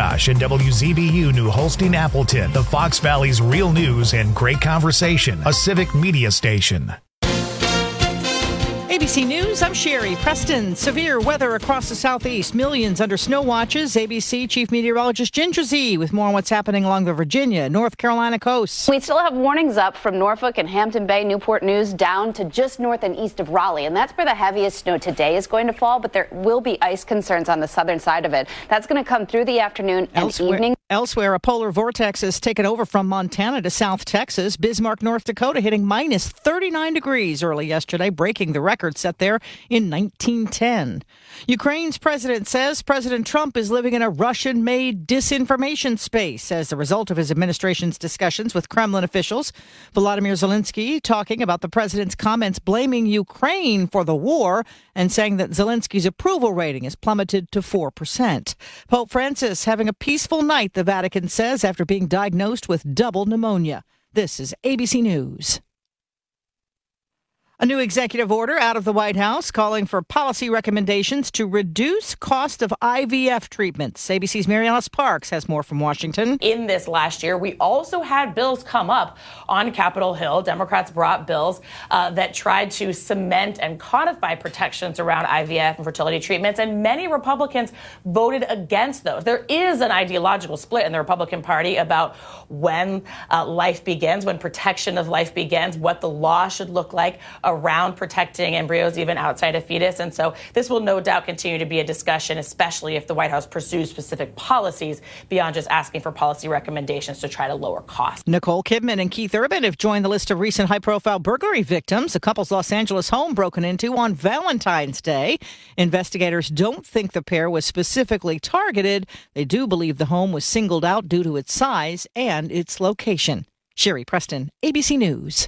Oshkosh and WZBU New Holstein Appleton, the Fox Valley's real news and great conversation, a civic media station. ABC News, I'm Sherry Preston. Severe weather across the southeast. Millions under snow watches. ABC Chief Meteorologist Ginger Z with more on what's happening along the Virginia, North Carolina coasts. We still have warnings up from Norfolk and Hampton Bay, Newport News, down to just north and east of Raleigh. And that's where the heaviest snow today is going to fall, but there will be ice concerns on the southern side of it. That's going to come through the afternoon and evening. Elsewhere, a polar vortex has taken over from Montana to South Texas. Bismarck, North Dakota, hitting minus 39 degrees early yesterday, breaking the record set there in 1910. Ukraine's president says President Trump is living in a Russian-made disinformation space as a result of his administration's discussions with Kremlin officials. Volodymyr Zelensky talking about the president's comments blaming Ukraine for the war and saying that Zelensky's approval rating has plummeted to 4%. Pope Francis having a peaceful night, the Vatican says, after being diagnosed with double pneumonia. This is ABC News. A new executive order out of the White House calling for policy recommendations to reduce cost of IVF treatments. ABC's Mary Alice Parks has more from Washington. In this last year, we also had bills come up on Capitol Hill. Democrats brought bills that tried to cement and codify protections around IVF and fertility treatments, and many Republicans voted against those. There is an ideological split in the Republican Party about when life begins, when protection of life begins, what the law should look like around protecting embryos even outside a fetus. And so this will no doubt continue to be a discussion, especially if the White House pursues specific policies beyond just asking for policy recommendations to try to lower costs. Nicole Kidman and Keith Urban have joined the list of recent high-profile burglary victims. The couple's Los Angeles home broken into on Valentine's Day. Investigators don't think the pair was specifically targeted. They do believe the home was singled out due to its size and its location. Sherry Preston, ABC News.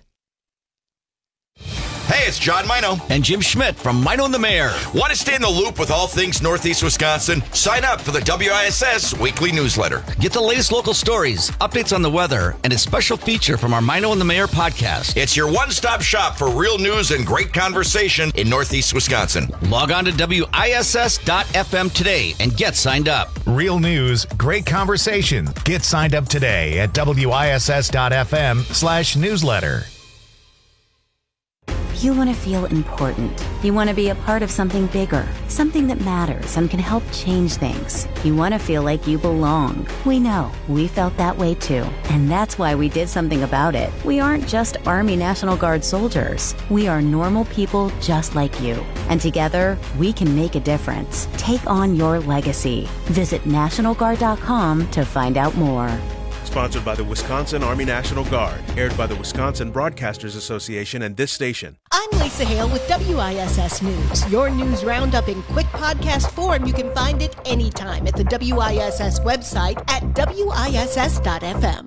Hey, it's John Mino. And Jim Schmidt from Mino and the Mayor. Want to stay in the loop with all things Northeast Wisconsin? Sign up for the WISS weekly newsletter. Get the latest local stories, updates on the weather, and a special feature from our Mino and the Mayor podcast. It's your one-stop shop for real news and great conversation in Northeast Wisconsin. Log on to WISS.FM today and get signed up. Real news, great conversation. Get signed up today at WISS.FM/newsletter. You want to feel important. You want to be a part of something bigger, something that matters and can help change things. You want to feel like you belong. We know. We felt that way too. And that's why we did something about it. We aren't just Army National Guard soldiers. We are normal people just like you. And together, we can make a difference. Take on your legacy. Visit NationalGuard.com to find out more. Sponsored by the Wisconsin Army National Guard. Aired by the Wisconsin Broadcasters Association and this station. I'm Lisa Hale with WISS News. Your news roundup in quick podcast form. You can find it anytime at the WISS website at WISS.FM.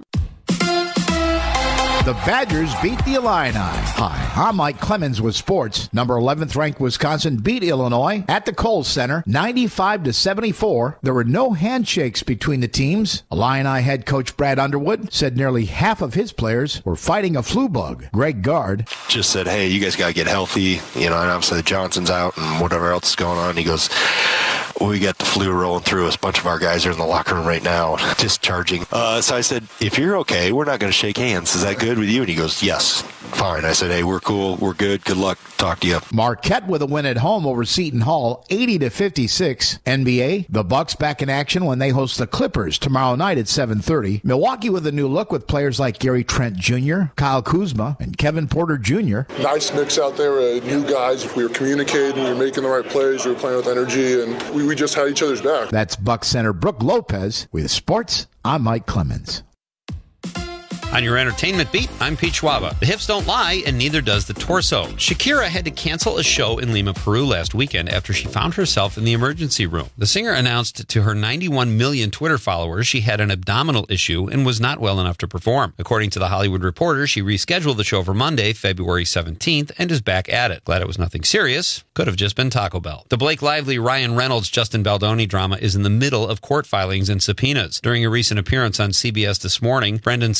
The Badgers beat the Illini. Hi, I'm Mike Clemens with sports. Number 11th ranked Wisconsin beat Illinois at the Kohl Center 95-74. There were no handshakes between the teams. Illini head coach Brad Underwood said nearly half of his players were fighting a flu bug. Greg Gard just said, hey, you guys got to get healthy. You know, and obviously Johnson's out and whatever else is going on. He goes, we got the flu rolling through us. A bunch of our guys are in the locker room right now, just charging. So I said, if you're okay, we're not going to shake hands. Is that good with you? And he goes, yes, fine. I said, hey, we're cool. We're good. Good luck. Talk to you. Marquette with a win at home over Seton Hall, 80-56. NBA, the Bucks back in action when they host the Clippers tomorrow night at 7:30. Milwaukee with a new look with players like Gary Trent Jr., Kyle Kuzma, and Kevin Porter Jr. Nice mix out there. New guys. We were communicating. We were making the right plays. We were playing with energy, and we just had each other's back. That's Bucks center Brooke Lopez with sports. I'm Mike Clemens. On your entertainment beat, I'm Pete Schwaba. The hips don't lie, and neither does the torso. Shakira had to cancel a show in Lima, Peru last weekend after she found herself in the emergency room. The singer announced to her 91 million Twitter followers she had an abdominal issue and was not well enough to perform. According to The Hollywood Reporter, she rescheduled the show for Monday, February 17th, and is back at it. Glad it was nothing serious. Could have just been Taco Bell. The Blake Lively, Ryan Reynolds, Justin Baldoni drama is in the middle of court filings and subpoenas. During a recent appearance on CBS This Morning, Brendan Slinar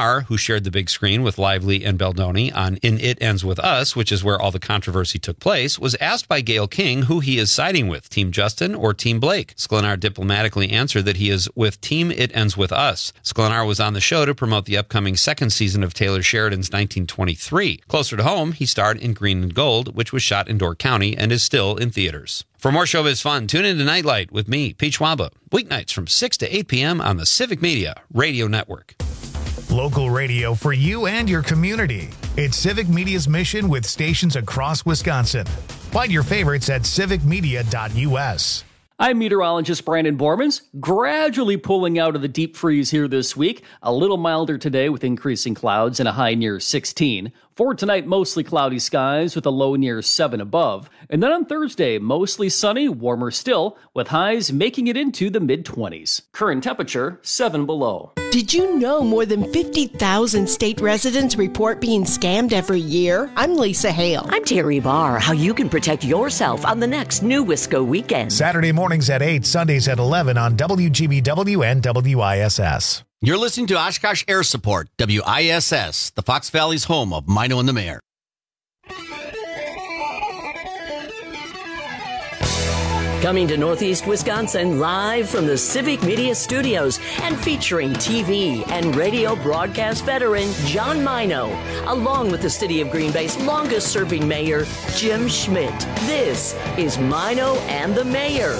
Sklenar, who shared the big screen with Lively and Beldoni on In It Ends With Us, which is where all the controversy took place, was asked by Gayle King who he is siding with, Team Justin or Team Blake. Sklenar diplomatically answered that he is with Team It Ends With Us. Sklenar was on the show to promote the upcoming second season of Taylor Sheridan's 1923. Closer to home, he starred in Green and Gold, which was shot in Door County and is still in theaters. For more showbiz fun, tune in to Nightlight with me, Pete Schwaba, weeknights from 6 to 8 p.m. on the Civic Media Radio Network. Local radio for you and your community. It's Civic Media's mission with stations across Wisconsin. Find your favorites at civicmedia.us. I'm meteorologist Brandon Bormans, gradually pulling out of the deep freeze here this week. A little milder today with increasing clouds and a high near 16. For tonight, mostly cloudy skies with a low near 7 above. And then on Thursday, mostly sunny, warmer still, with highs making it into the mid-20s. Current temperature, 7 below. Did you know more than 50,000 state residents report being scammed every year? I'm Lisa Hale. I'm Terry Barr. How you can protect yourself on the next New Wisco weekend. Saturday mornings at 8, Sundays at 11 on WGBW and WISS. You're listening to Oshkosh Air Support, WISS, the Fox Valley's home of Mino and the Mayor. Coming to Northeast Wisconsin live from the Civic Media Studios and featuring TV and radio broadcast veteran John Mino, along with the City of Green Bay's longest-serving mayor, Jim Schmidt. This is Mino and the Mayor.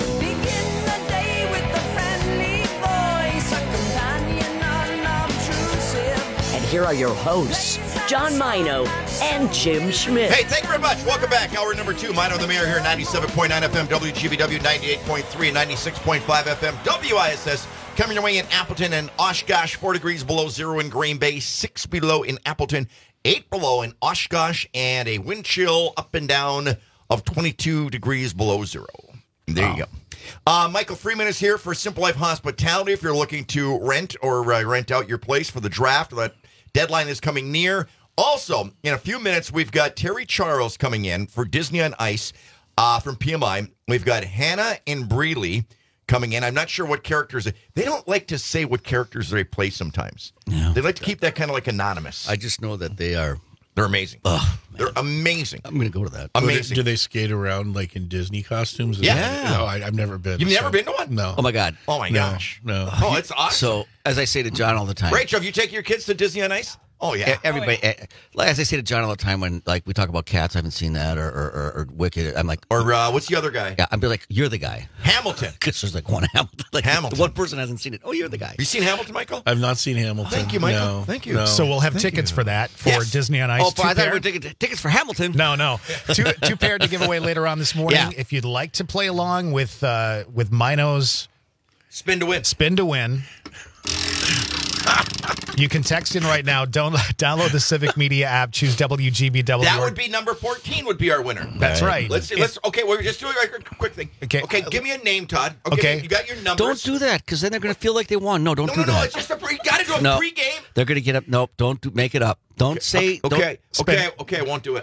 And here are your hosts, John Mino and Jim Schmidt. Hey, thank you very much. Welcome back. Hour number 2. Mino the Mayor here, 97.9 FM, WGBW, 98.3 and 96.5 FM, WISS. Coming your way in Appleton and Oshkosh, 4 degrees below zero in Green Bay, 6 below in Appleton, 8 below in Oshkosh, and a wind chill up and down of 22 degrees below zero. There you go. Michael Freeman is here for Simple Life Hospitality. If you're looking to rent or rent out your place for the draft, that deadline is coming near. Also, in a few minutes, we've got Terry Charles coming in for Disney on Ice from PMI. We've got Hannah and Breeley coming in. I'm not sure what characters. They don't like to say what characters they play sometimes. Yeah. They like to keep that kind of like anonymous. I just know that they're amazing. They're amazing. I'm going to go to that. Amazing. Do they skate around like in Disney costumes? Yeah. No, I've never been. You've never been to one? No. Oh, my God. Oh, my gosh. No. Oh, it's awesome. So, as I say to John all the time. Rachel, have you taken your kids to Disney on Ice? Oh, yeah. Everybody, as I say to John all the time when like we talk about Cats, I haven't seen that, or Wicked, I'm like... Or what's the other guy? Yeah, I'd be like, you're the guy. Hamilton. Because there's like one Hamilton. Like, Hamilton. One person hasn't seen it. Oh, you're the guy. Have you seen Hamilton, Michael? I've not seen Hamilton. Thank you, Michael. No, Thank you. No. So we'll have tickets for that for Disney on Ice. Oh, I thought we were tickets for Hamilton. No. Two paired to give away later on this morning. Yeah. If you'd like to play along with Mino's Spin to Win. You can text in right now. Download the Civic Media app. Choose WGBW. That would be number 14 would be our winner. That's right. Let's okay, we're just doing a quick thing. Okay, give me a name, Todd. Okay. You got your numbers. Don't do that, because then they're going to feel like they won. No, don't do that. No, it's just you got to do a pregame. They're going to get up. Nope, don't make it up. Don't say. Okay, I won't do it.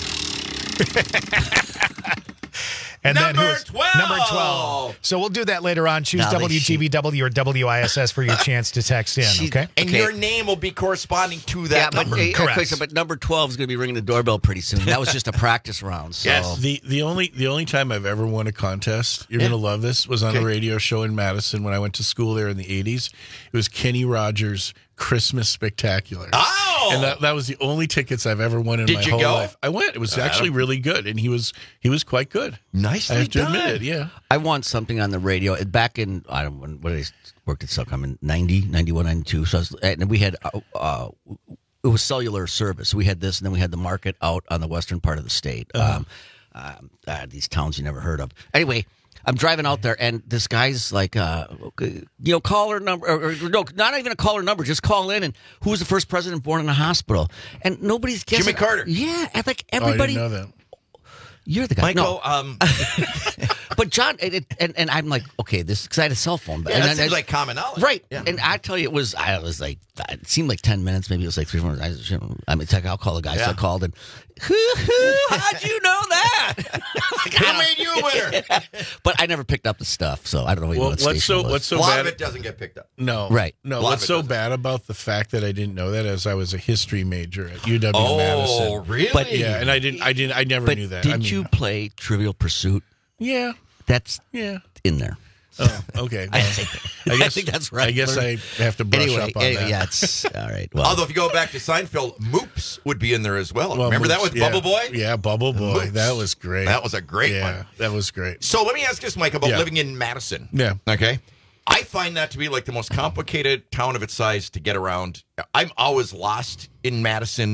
And number then 12. Number 12. So we'll do that later on. Choose WGBW or WISS for your chance to text in, okay? And your name will be corresponding to that number. Correct. But number 12 is going to be ringing the doorbell pretty soon. That was just a practice round. So. Yes. The only time I've ever won a contest, you're going to love this, was on a radio show in Madison when I went to school there in the 80s. It was Kenny Rogers' Christmas Spectacular. Oh! And that was the only tickets I've ever won in my whole life. I went. It was actually really good, and he was quite good. Nicely I have to done. admit it, yeah. I won something on the radio back in, I don't know, when I worked at Suckham in 90, 91, 92. So and we had, it was cellular service. We had this, and then we had the market out on the western part of the state. These towns you never heard of. Anyway, I'm driving out there, and this guy's like, caller number, or no, not even a caller number, just call in, and who was the first president born in a hospital? And nobody's guessing. Jimmy Carter. Yeah, I think everybody. I didn't know that. You're the guy. Michael, no. But John, and I'm like, okay, this, because I had a cell phone. Yeah, that seems like common knowledge. Right. Yeah. And I tell you, I was like, it seemed like 10 minutes, maybe it was like 3 minutes. I'll call the guy. So I called, and How'd you know that? Who made you a winner? But I never picked up the stuff, so I don't know even what what's station it was. what's so a lot bad? of it doesn't get picked up. No, Right. No, A lot what's of it so doesn't. bad about the fact that I didn't know that is I was a history major at UW Oh, Madison. really? But- Yeah, and I never But knew that. did I mean, you play Trivial Pursuit? Yeah, That's yeah. in there. Oh, okay. Well, I think that's right. I guess I have to brush Anyway, up on that. yeah, it's all right. Well, Although if you go back to Seinfeld, Moops would be in there as well. Well, Remember that Moops, with yeah. Bubble Boy? Yeah, Bubble Boy. Moops. That was great. That was a great yeah, one. that was great. So let me ask this, Mike, about Yeah. living in Madison. Yeah. Okay. I find that to be like the most complicated town of its size to get around. I'm always lost in Madison.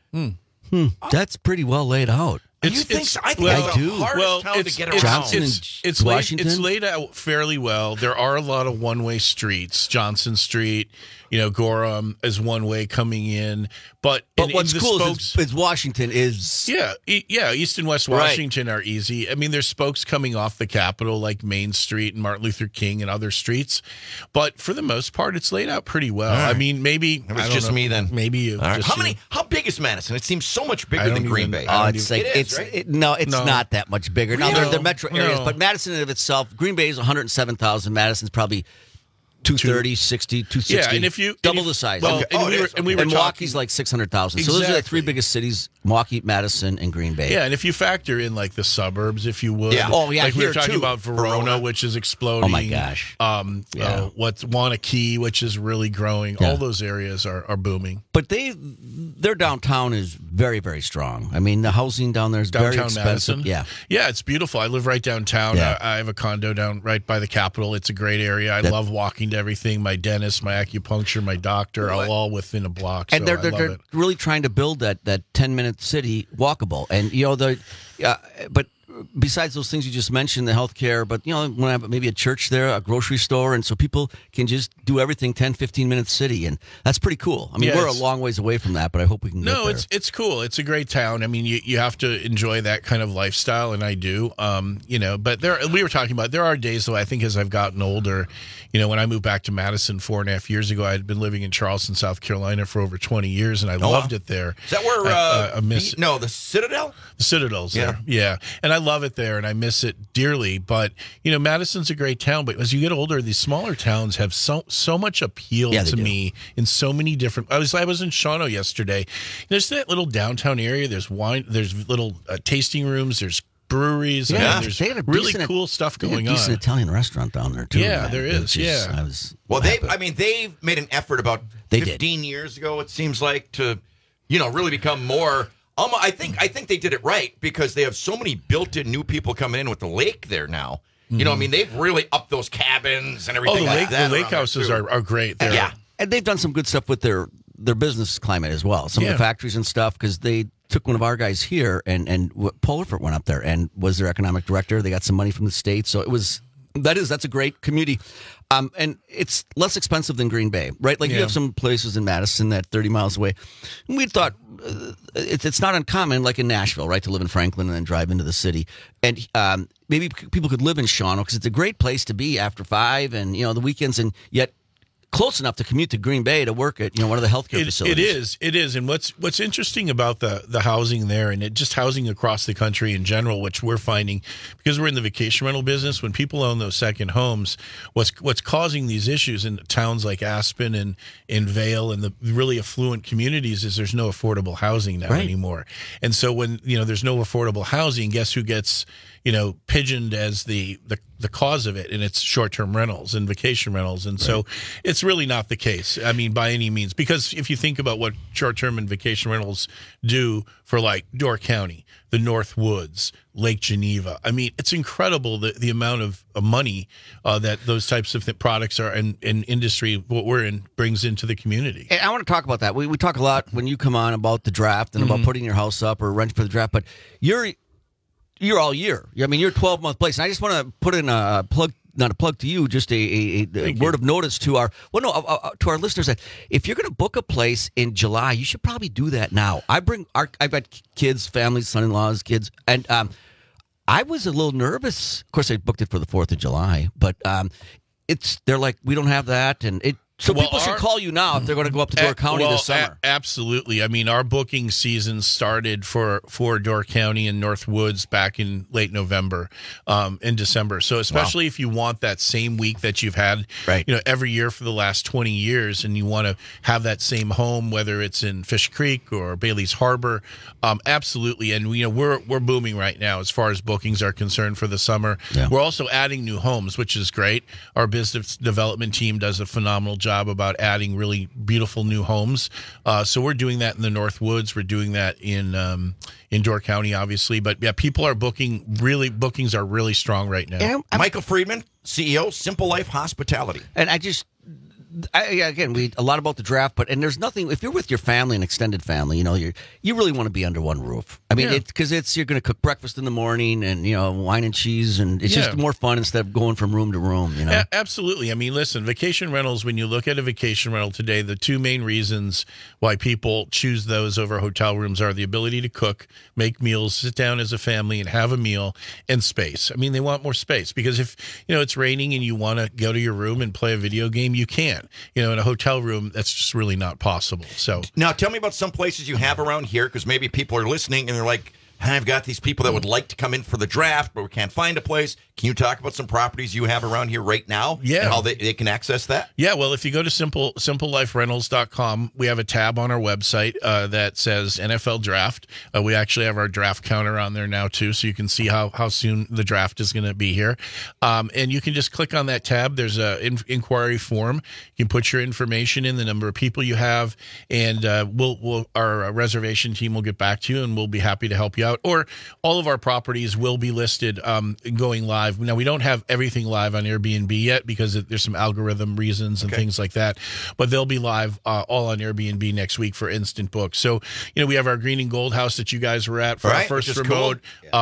that's pretty well laid out. You think so? I think well, it's the I do. hardest town to get around. Johnson It's Washington? It's laid out fairly well. There are a lot of one-way streets. Johnson Street, Gorham is one way coming in. But what's the cool spokes, is Washington is East and West Washington are easy. I mean, there's spokes coming off the Capitol like Main Street and Martin Luther King and other streets. But for the most part, it's laid out pretty well. All right. I mean, maybe It was just me then. Maybe you. All right. just you. How big is Madison? It seems so much I bigger don't than Green even- Bay. I don't it's even- like It is, right? no, it's No. not that much bigger. Now Really? they're metro areas, No. but Madison in of itself, Green Bay is 107,000. Madison's probably 230, 60, 260. Yeah, and if you double the size. Well, Okay. and we were and Milwaukee's talking, like 600,000. So those are the Exactly. three biggest cities: Milwaukee, Madison, and Green Bay. Yeah, and if you factor in like the suburbs, if you would, Yeah. Oh, yeah, like we here were talking too. about Verona, which is exploding. Oh, my gosh. Yeah. What's Wanakee, which is really growing. Yeah. All those areas are booming. But their downtown is very, very strong. I mean, the housing down there is very Downtown expensive. Madison. Yeah. Yeah, it's beautiful. I live right downtown. Yeah. I have a condo down right by the Capitol. It's a great area. I love walking to everything. My dentist, my acupuncture, my doctor, all within a block. And so they're I love it. really trying to build that 10-minute city walkable. And but besides those things you just mentioned, the healthcare, but when I have maybe a church there, a grocery store, and so people can just do everything 10-15 minute city, and that's pretty cool. I mean, Yeah, we're a it's- long ways away from that, but I hope we can. No, get there. it's cool. It's a great town. I mean, you have to enjoy that kind of lifestyle, and I do. But we were talking about there are days though. I think as I've gotten older, when I moved back to Madison 4.5 years ago, I had been living in Charleston, South Carolina for over 20 years, and I loved it there. Is that where I miss the Citadel? The Citadel's there, yeah, and I love it there, and I miss it dearly. But Madison's a great town. But as you get older, these smaller towns have so much appeal Yeah, they to do. me in so many different. I was in Shawano yesterday. There's that little downtown area. There's wine. There's little tasting rooms. There's breweries. Yeah, and there's they had a really decent- cool stuff They had going a decent on. Italian restaurant down there too. Yeah, man, there is, which yeah. I was Well, happy. they've made an effort about They did. 15 years ago, it seems like, to, really become more. I think they did it right because they have so many built-in new people coming in with the lake there now. I mean, they've really upped those cabins and Oh, everything. the like that lake around there, houses too. are great. There. Yeah. And they've done some good stuff with their business climate as well. Some of Yeah. the factories and stuff, because they took one of our guys here, and Paul Lifford went up there and was their economic director. They got some money from the state, so that's a great community. And it's less expensive than Green Bay, right? Like you Yeah. have some places in Madison that 30 miles away. And we thought it's not uncommon, like in Nashville, right, to live in Franklin and then drive into the city. And maybe people could live in Shawano because it's a great place to be after 5 and the weekends, and yet close enough to commute to Green Bay to work at one of the healthcare facilities. It is, and what's interesting about the housing there, and just housing across the country in general, which we're finding because we're in the vacation rental business. When people own those second homes, what's causing these issues in towns like Aspen and in Vail and the really affluent communities is there's no affordable housing now anymore. And so when there's no affordable housing, guess who gets pigeoned as the cause of it, and it's short-term rentals and vacation rentals. And so it's really not the case. I mean, by any means, because if you think about what short-term and vacation rentals do for like Door County, the North Woods, Lake Geneva, I mean, it's incredible the amount of money that those types of products are in industry, what we're in, brings into the community. And I want to talk about that. We talk a lot when you come on about the draft and about putting your house up or renting for the draft, but you're all year. I mean, you're a 12-month place. And I just want to put in a plug, not a plug to you, just a word of notice to our to our listeners that if you're going to book a place in July, you should probably do that now. I've got kids, families, son-in-laws, kids, and I was a little nervous. Of course, I booked it for the 4th of July, but they're like, we don't have that, and So people should call you now if they're going to go up to Door County this summer. Absolutely. I mean, our booking season started for Door County and North Woods back in late November, in December. So especially if you want that same week that you've had, every year for the last 20 years, and you want to have that same home, whether it's in Fish Creek or Bailey's Harbor, absolutely. And we're booming right now as far as bookings are concerned for the summer. Yeah. We're also adding new homes, which is great. Our business development team does a phenomenal job about adding really beautiful new homes. So we're doing that in the North Woods. We're doing that in Door County, obviously. But yeah, people are booking. Bookings are really strong right now. Michael Friedman, CEO, Simple Life Hospitality. And a lot about the draft, and there's nothing. If you're with your family and extended family, you really want to be under one roof. I mean, because you're going to cook breakfast in the morning and wine and cheese, and it's just more fun instead of going from room to room. Absolutely. I mean, listen, vacation rentals. When you look at a vacation rental today, the two main reasons why people choose those over hotel rooms are the ability to cook, make meals, sit down as a family and have a meal, and space. I mean, they want more space because if it's raining and you want to go to your room and play a video game, you can't. In a hotel room, that's just really not possible. So now tell me about some places you have around here, because maybe people are listening and they're like, I've got these people that would like to come in for the draft, but we can't find a place. Can you talk about some properties you have around here right now? Yeah. And how they can access that? Yeah, well, if you go to simpleliferentals.com, we have a tab on our website that says NFL Draft. We actually have our draft counter on there now, too, so you can see how soon the draft is going to be here. And you can just click on that tab. There's an inquiry form. You can put your information in, the number of people you have, and our reservation team will get back to you, and we'll be happy to help you out. Or all of our properties will be listed going live. Now, we don't have everything live on Airbnb yet because there's some algorithm reasons and things like that, but they'll be live all on Airbnb next week for instant book. So, we have our Green and Gold house that you guys were at for our first remote,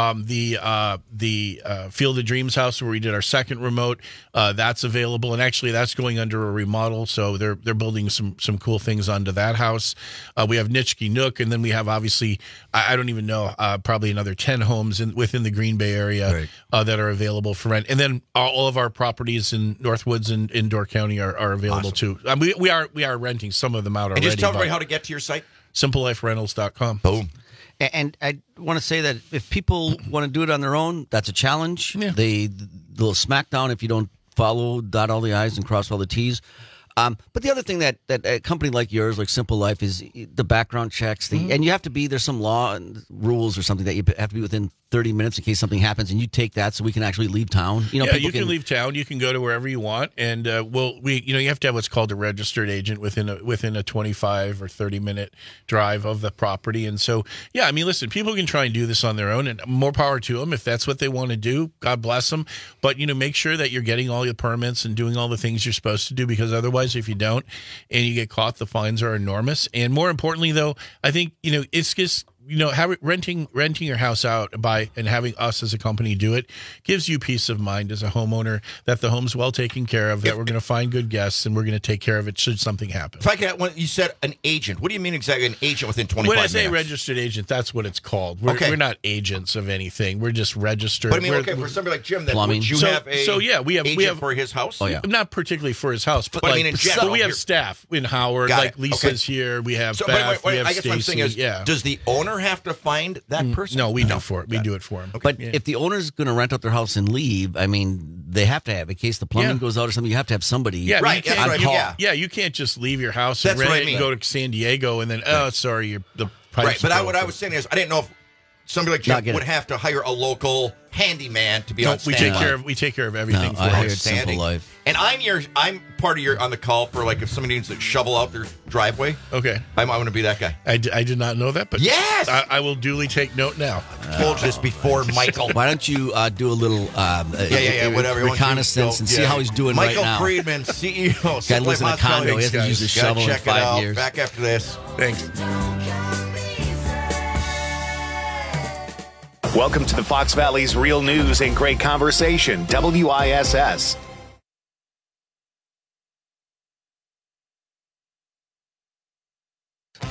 the Field of Dreams house where we did our second remote, that's available, and actually that's going under a remodel, so they're building some cool things onto that house. We have Nitschke Nook, and then we have, obviously, I don't even know, probably another 10 homes within the Green Bay area that are available for rent. And then all of our properties in Northwoods and in Door County are available too. We are renting some of them out already. And just tell everybody how to get to your site. SimpleLiferentals.com. Boom. And I want to say that if people want to do it on their own, that's a challenge. Yeah. They'll smack down if you don't dot all the I's and cross all the T's. But the other thing that a company like yours, like Simple Life, is the background checks. And you have to there's some law and rules or something that you have to be within 30 minutes in case something happens, and you take that so we can actually leave town. You can leave town. You can go to wherever you want, and you have to have what's called a registered agent within a 25 or 30 minute drive of the property. And so, listen, people can try and do this on their own, and more power to them if that's what they want to do. God bless them. But make sure that you're getting all your permits and doing all the things you're supposed to do, because otherwise, if you don't and you get caught, the fines are enormous. And more importantly, though, I think it's just renting your house out and having us as a company do it gives you peace of mind as a homeowner that the home's well taken care of, that we're going to find good guests, and we're going to take care of it should something happen. If I can, when you said an agent, what do you mean exactly? An agent within 25 minutes? When I say registered agent, that's what it's called. We're not agents of anything. We're just registered. But I mean, for somebody like Jim, then would you have a we have for his house? Oh, yeah. Not particularly for his house, but I mean in general. But we have staff in Howard, Lisa's here. We have Beth. We have I guess what I'm saying is, does the owner have to find that person? No, we do for it. We do it for him. Okay. But if the owner's going to rent out their house and leave, I mean, they have to have, in case the plumbing goes out or something, you have to have somebody. Yeah, right. On call. Yeah, you can't just leave your house and rent it and go to San Diego and then, sorry, the pipes. Right, but what I was saying is, I didn't know if somebody like Jim would have to hire a local handyman to be on standby. We take care of everything for us. Simple Life. And I'm part of on the call for if somebody needs to shovel out their driveway. Okay. I want to be that guy. I did not know that, but yes! I will duly take note now. I told you this before, Michael. Why don't you do a little whatever reconnaissance and see how he's doing right now. Michael Friedman, CEO. Guy lives in a condo. He hasn't used a shovel in 5 years. Back after this. Thanks. Welcome to the Fox Valley's real news and great conversation, WISS.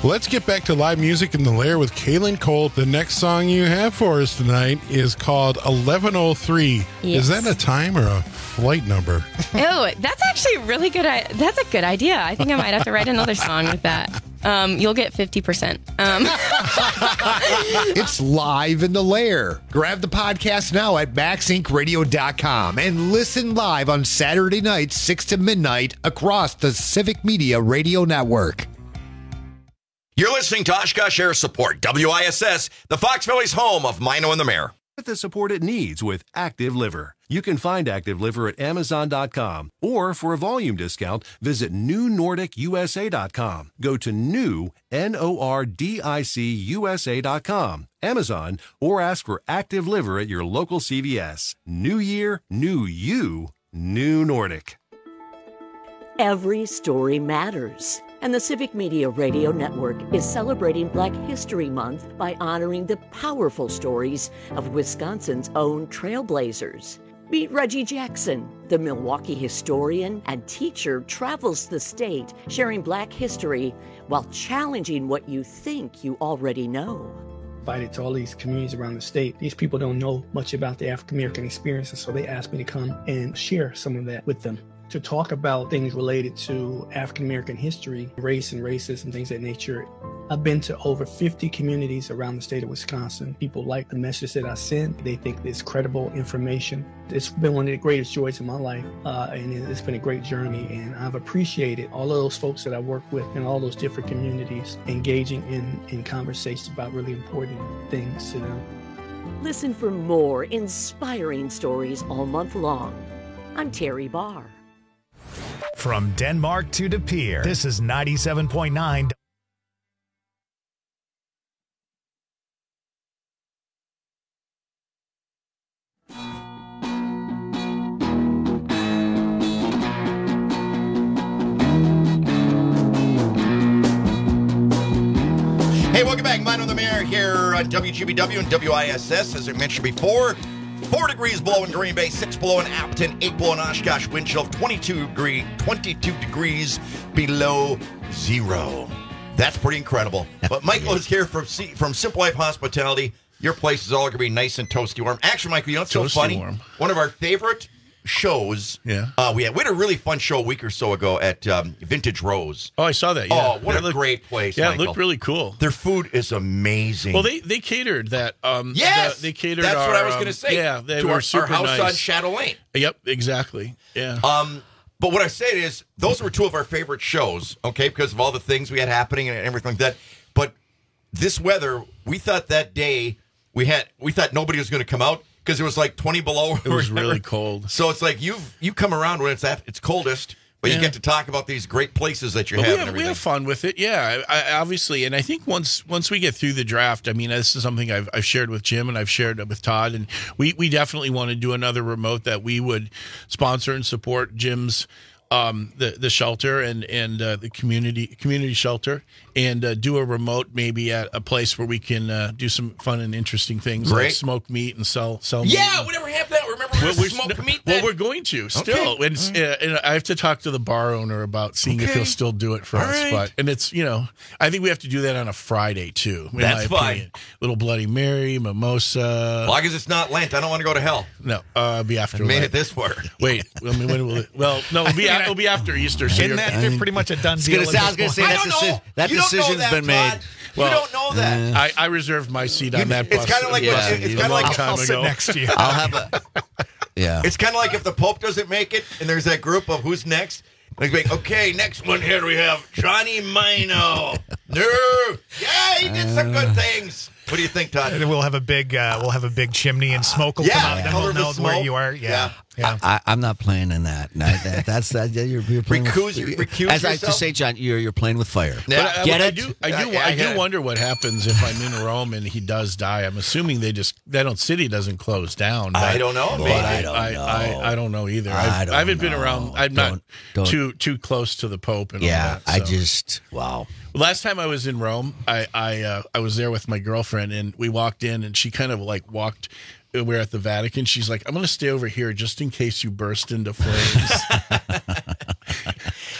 Let's get back to live music in the Lair with Kaylin Colt. The next song you have for us tonight is called 1103. Yes. Is that a time or a flight number? Oh, that's actually really good. That's a good idea. I think I might have to write another song with that. You'll get 50%. It's live in the Lair. Grab the podcast now at MaxIncRadio.com and listen live on Saturday nights, 6 to midnight, across the Civic Media Radio Network. You're listening to Oshkosh Air Support, WISS, the Fox Valley's home of Mino and the Mayor. Get the support it needs with Active Liver. You can find Active Liver at Amazon.com, or for a volume discount, visit NewNordicUSA.com. Go to new, NORDICUSA.com, Amazon, or ask for Active Liver at your local CVS. New year, new you, New Nordic. Every story matters. And the Civic Media Radio Network is celebrating Black History Month by honoring the powerful stories of Wisconsin's own trailblazers. Meet Reggie Jackson, the Milwaukee historian and teacher, travels the state sharing Black history while challenging what you think you already know. Invited to all these communities around the state. These people don't know much about the African American experience, and so they asked me to come and share some of that with them. To talk about things related to African American history, race and racism, things of that nature. I've been to over 50 communities around the state of Wisconsin. People like the message that I send. They think it's credible information. It's been one of the greatest joys in my life, and it's been a great journey. And I've appreciated all of those folks that I work with in all those different communities, engaging in conversations about really important things to them. Listen for more inspiring stories all month long. I'm Terry Barr. From Denmark to De Pere, this is 97.9. Hey, welcome back. Mine on the Mayor here on WGBW and WISS. As I mentioned before, 4 degrees below in Green Bay, 6 below in Appleton, 8 below in Oshkosh, wind chill of 22 degrees below zero. That's pretty incredible. But Michael is here from Simple Life Hospitality. Your place is all going to be nice and toasty warm. Actually, Michael, you know what's so funny? Warm. One of our favorite shows. Yeah. We had a really fun show a week or so ago at Vintage Rose. Oh, I saw that. Yeah. Oh, what a great place! Yeah, Michael. It looked really cool. Their food is amazing. Well, they catered that. Yes, they catered. That's what I was going to say. Yeah, they to were our super house nice. on Shadow Lane. Yep, exactly. Yeah. But what I say is, those were 2 of our favorite shows. Okay, because of all the things we had happening and everything like that. But this weather, we thought that day we thought nobody was going to come out. Because it was like 20 below. It was really cold. So it's like you come around when it's coldest, but you get to talk about these great places that you're having. We have fun with it, yeah. I obviously, and I think once we get through the draft, I mean, this is something I've shared with Jim and I've shared with Todd, and we definitely want to do another remote that we would sponsor and support Jim's. The shelter and the community shelter, and do a remote maybe at a place where we can do some fun and interesting things like smoke meat and sell meat. Yeah, whatever happened to that? Remember smoke meat? Well, we're going to still, and I have to talk to the bar owner about seeing if he'll still do it for us. Right. But it's I think we have to do that on a Friday too. That's fine. Little Bloody Mary, mimosa. As long as it's not Lent, I don't want to go to hell. No, it'll be after. I made it this far. Wait, I mean, when will it? Well, no, it'll be after Easter. So Isn't that pretty much a done deal? I was going to say that decision's been made. Well, you don't know that. I reserved my seat on that bus. It's kind of like it's kind of like I'll sit next to you. I'll have a. Yeah. It's kind of like if the Pope doesn't make it, and there's that group of who's next. Like, okay, next one here we have Johnny Mino. No, yeah, he did some good things. What do you think, Todd? We'll have a big chimney and smoke will come out, and we'll know where you are. Yeah. I'm not playing in that. That's you're playing recuse as I yourself? to say, John, you're playing with fire. Yeah. Get I it? do wonder what happens if I'm in Rome and he does die. I'm assuming city doesn't close down. I don't know. Maybe. I don't know. I don't know either. I haven't been around. I'm not too close to the Pope. And all that, so. Wow. Last time I was in Rome, I was there with my girlfriend, and we walked in, and she kind of walked. We're at the Vatican. She's like, "I'm going to stay over here just in case you burst into flames." Now I got to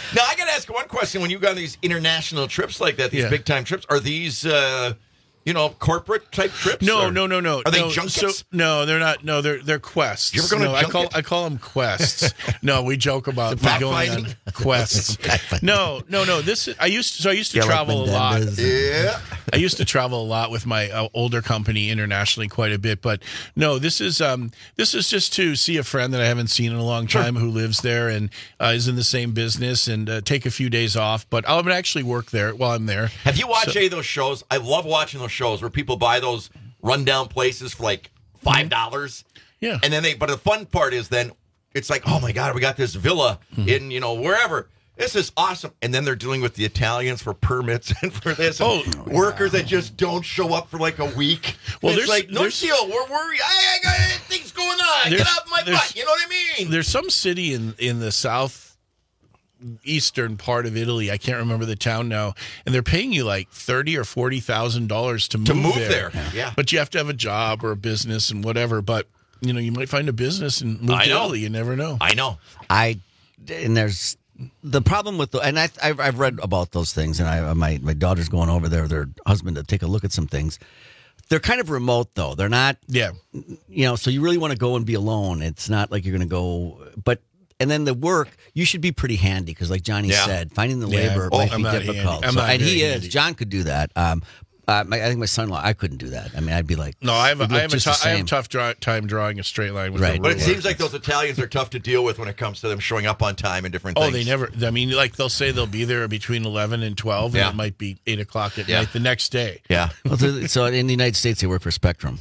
to ask one question. When you go on these international trips like that, these big time trips, are these corporate type trips? No. Are they junkets? No, they're not. No, they're quests. You ever go to a junket? I call them quests. No, we joke about going on quests. No. I used to travel a lot. Yeah. I used to travel a lot with my older company internationally quite a bit, but no, this is just to see a friend that I haven't seen in a long time who lives there and is in the same business and take a few days off. But I'm gonna actually work there while I'm there. Have you watched any of those shows? I love watching those shows where people buy those rundown places for like $5. Yeah. And then but the fun part is then it's like, oh my God, we got this villa in, wherever. This is awesome. And then they're dealing with the Italians for permits and for this. Workers that just don't show up for like a week. Well, it's like, no deal. I got things going on. Get off my butt. You know what I mean? There's some city in the southeastern part of Italy. I can't remember the town now. And they're paying you like $30,000 or $40,000 to move there. Yeah. But you have to have a job or a business and whatever. But, you might find a business and move to Italy. You never know. I know. And there's the problem with I've read about those things, and my daughter's going over there with her husband to take a look at some things. They're kind of remote, though. They're not, so you really want to go and be alone. It's not like you're going to go, and then the work, you should be pretty handy because, like Johnny said, finding the labor might be difficult. And he is. John could do that. I think my son-in-law, I couldn't do that. I mean, I'd be like, no, I have a tough time drawing a straight line with the But it seems like those Italians are tough to deal with when it comes to them showing up on time and different things. Oh, they never. I mean, like they'll say they'll be there between 11 and 12, and it might be 8 o'clock at night the next day. Yeah. Well, so in the United States, they work for Spectrum.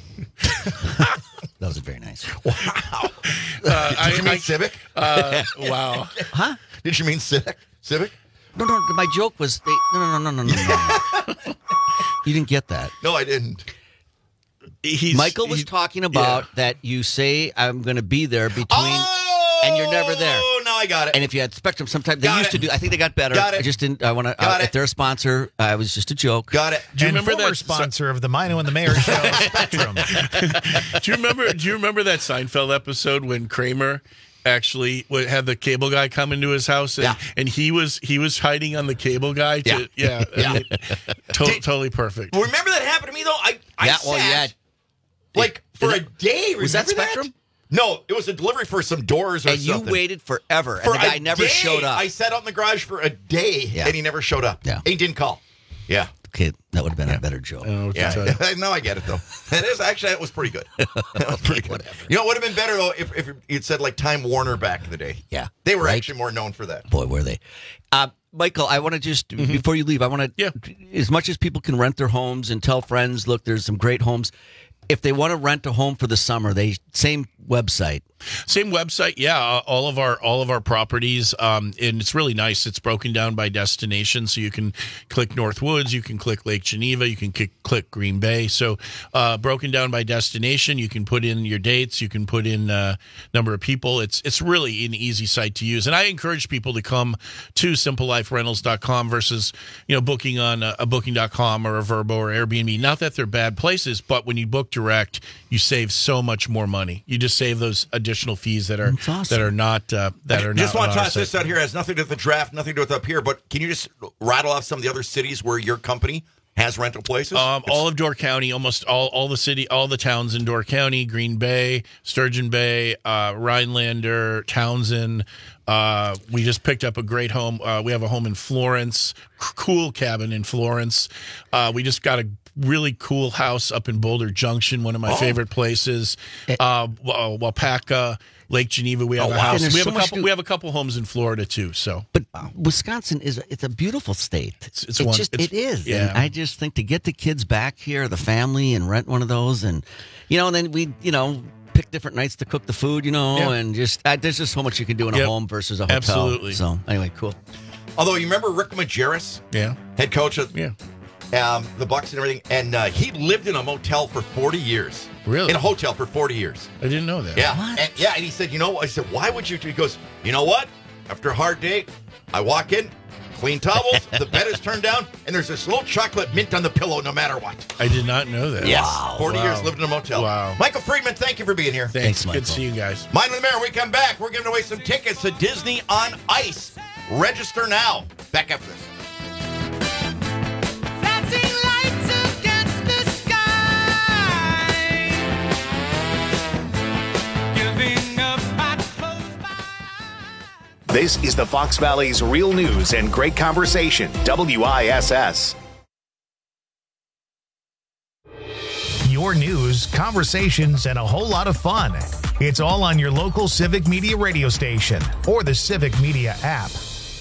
That was very nice. Wow. Did you mean Civic? Wow. Huh? Did you mean Civic? No. My joke was no. You didn't get that. No, I didn't. Michael was talking about that you say I'm going to be there between, and you're never there. Oh, now I got it. And if you had Spectrum, sometimes they used to do. I think they got better. Got it. I just didn't. I want to. If they're a sponsor, it was just a joke. Got it. Do you remember that sponsor of the Mino and the Mayor show, Spectrum? Do you remember that Seinfeld episode when Kramer actually had the cable guy come into his house and he was hiding on the cable guy totally perfect. Remember that happened to me though? I sat for a day. Was that Spectrum? No, it was a delivery for some doors or something. And you waited forever, and the guy never showed up. I sat out in the garage for a day, and he never showed up. Yeah. He didn't call. Yeah. Okay, that would have been a better joke. Yeah. No, I get it, though. That was pretty good. That was pretty good. Whatever. You know, it would have been better, though, if you'd said, like, Time Warner back in the day. Yeah. They were actually more known for that. Boy, were they. Michael, I want to just, before you leave, I want to, as much as people can rent their homes and tell friends, look, there's some great homes. If they want to rent a home for the summer, same website. Same website, yeah. All of our properties, and it's really nice. It's broken down by destination, so you can click Northwoods, you can click Lake Geneva, you can click Green Bay. So broken down by destination, you can put in your dates, you can put in number of people. It's really an easy site to use, and I encourage people to come to simpleliferentals.com versus booking on a booking.com or a Vrbo or Airbnb. Not that they're bad places, but when you book direct, you save so much more money. You just save those additional fees that are not. Just want to toss this out here. It has nothing to do with the draft, nothing to do with up here. But can you just rattle off some of the other cities where your company has rental places? All of Door County, almost all the towns in Door County: Green Bay, Sturgeon Bay, Rhinelander, Townsend. We just picked up a great home. We have a home in Florence, cool cabin in Florence. We just got a really cool house up in Boulder Junction, one of my favorite places. Wapaka, Lake Geneva. We have a house. We have a couple homes in Florida too. So, but Wisconsin it's a beautiful state. It is. Yeah. And I just think to get the kids back here, the family, and rent one of those, and and then we pick different nights to cook the food, and just there's just so much you can do in a home versus a hotel. Absolutely. So anyway, cool. Although you remember Rick Majerus, head coach of the Bucks and everything, and he lived in a motel for 40 years. Really? In a hotel for 40 years. I didn't know that. Yeah. What? And he said, I said, why would you? He goes, you know what? After a hard day, I walk in, clean towels, the bed is turned down, and there's this little chocolate mint on the pillow no matter what. I did not know that. Yes. Wow. 40 years lived in a motel. Wow. Michael Friedman, thank you for being here. Thanks Michael. Good to see you guys. Mine with the Mayor, when we come back, we're giving away some tickets to Disney on Ice. Register now. Back after this. This is the Fox Valley's Real News and Great Conversation, WISS. Your news, conversations, and a whole lot of fun. It's all on your local Civic Media radio station or the Civic Media app.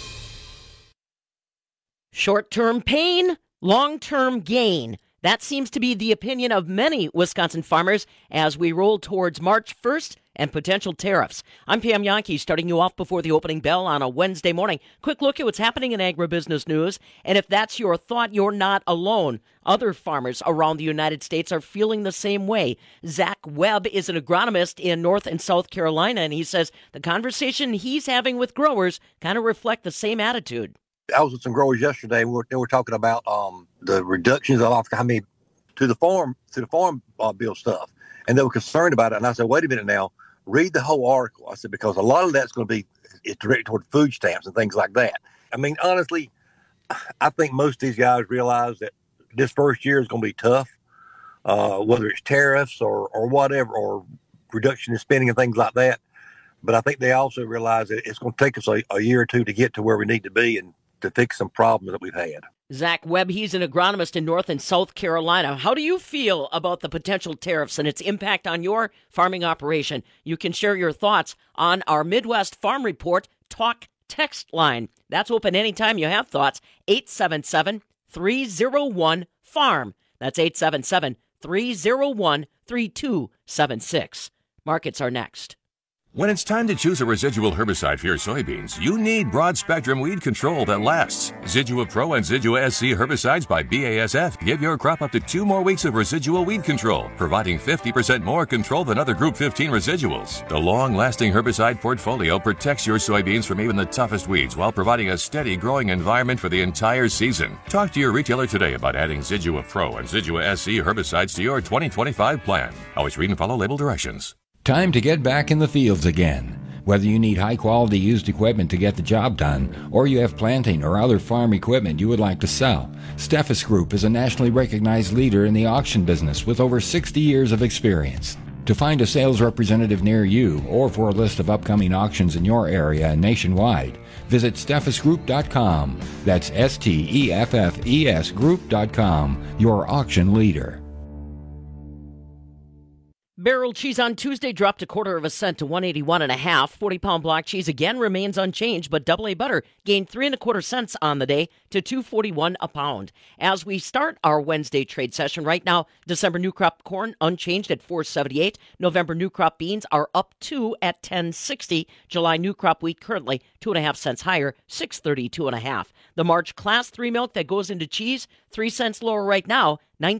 Short-term pain, long-term gain. That seems to be the opinion of many Wisconsin farmers as we roll towards March 1st and potential tariffs. I'm Pam Yankee, starting you off before the opening bell on a Wednesday morning. Quick look at what's happening in agribusiness news. And if that's your thought, you're not alone. Other farmers around the United States are feeling the same way. Zach Webb is an agronomist in North and South Carolina, and he says the conversation he's having with growers kind of reflect the same attitude. I was with some growers yesterday. They were talking about the reductions of to the farm bill stuff, and they were concerned about it. And I said, "Wait a minute now, read the whole article." I said, because a lot of that's going to be directed toward food stamps and things like that. I mean, honestly, I think most of these guys realize that this first year is going to be tough, whether it's tariffs or whatever, or reduction in spending and things like that. But I think they also realize that it's going to take us a year or two to get to where we need to be and to fix some problems that we've had. Zach Webb, he's an agronomist in North and South Carolina. How do you feel about the potential tariffs and its impact on your farming operation? You can share your thoughts on our Midwest Farm Report Talk text line. That's open anytime you have thoughts. 877-301-FARM. That's 877-301-3276. Markets are next. When it's time to choose a residual herbicide for your soybeans, you need broad-spectrum weed control that lasts. Zidua Pro and Zidua SC herbicides by BASF give your crop up to 2 more weeks of residual weed control, providing 50% more control than other Group 15 residuals. The long-lasting herbicide portfolio protects your soybeans from even the toughest weeds while providing a steady growing environment for the entire season. Talk to your retailer today about adding Zidua Pro and Zidua SC herbicides to your 2025 plan. Always read and follow label directions. Time to get back in the fields again. Whether you need high-quality used equipment to get the job done, or you have planting or other farm equipment you would like to sell, Steffes Group is a nationally recognized leader in the auction business with over 60 years of experience. To find a sales representative near you, or for a list of upcoming auctions in your area and nationwide, visit steffesgroup.com. That's STEFFES Group.com, your auction leader. Barrel cheese on Tuesday dropped 1/4 cent to 181.5. 40-pound block cheese again remains unchanged, but AA butter gained 3 1/4 cents on the day to $2.41 a pound. As we start our Wednesday trade session right now, December new crop corn unchanged at $4.78. November new crop beans are up 2 at $10.60. July new crop wheat currently 2.5 cents higher, $6.32.5. The March Class 3 milk that goes into cheese 3 cents lower right now,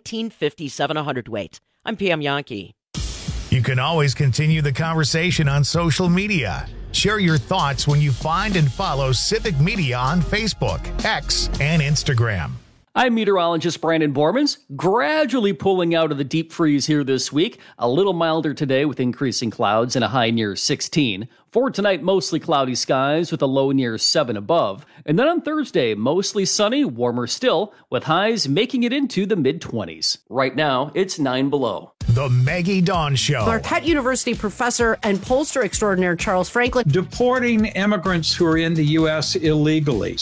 $19.57 a hundredweight. I'm Pam Yankee. You can always continue the conversation on social media. Share your thoughts when you find and follow Civic Media on Facebook, X, and Instagram. I'm meteorologist Brandon Bormans, gradually pulling out of the deep freeze here this week. A little milder today with increasing clouds and a high near 16. For tonight, mostly cloudy skies with a low near 7 above. And then on Thursday, mostly sunny, warmer still, with highs making it into the mid-20s. Right now, it's 9 below. The Maggie Dawn Show. Marquette University professor and pollster extraordinaire Charles Franklin. Deporting immigrants who are in the U.S. illegally.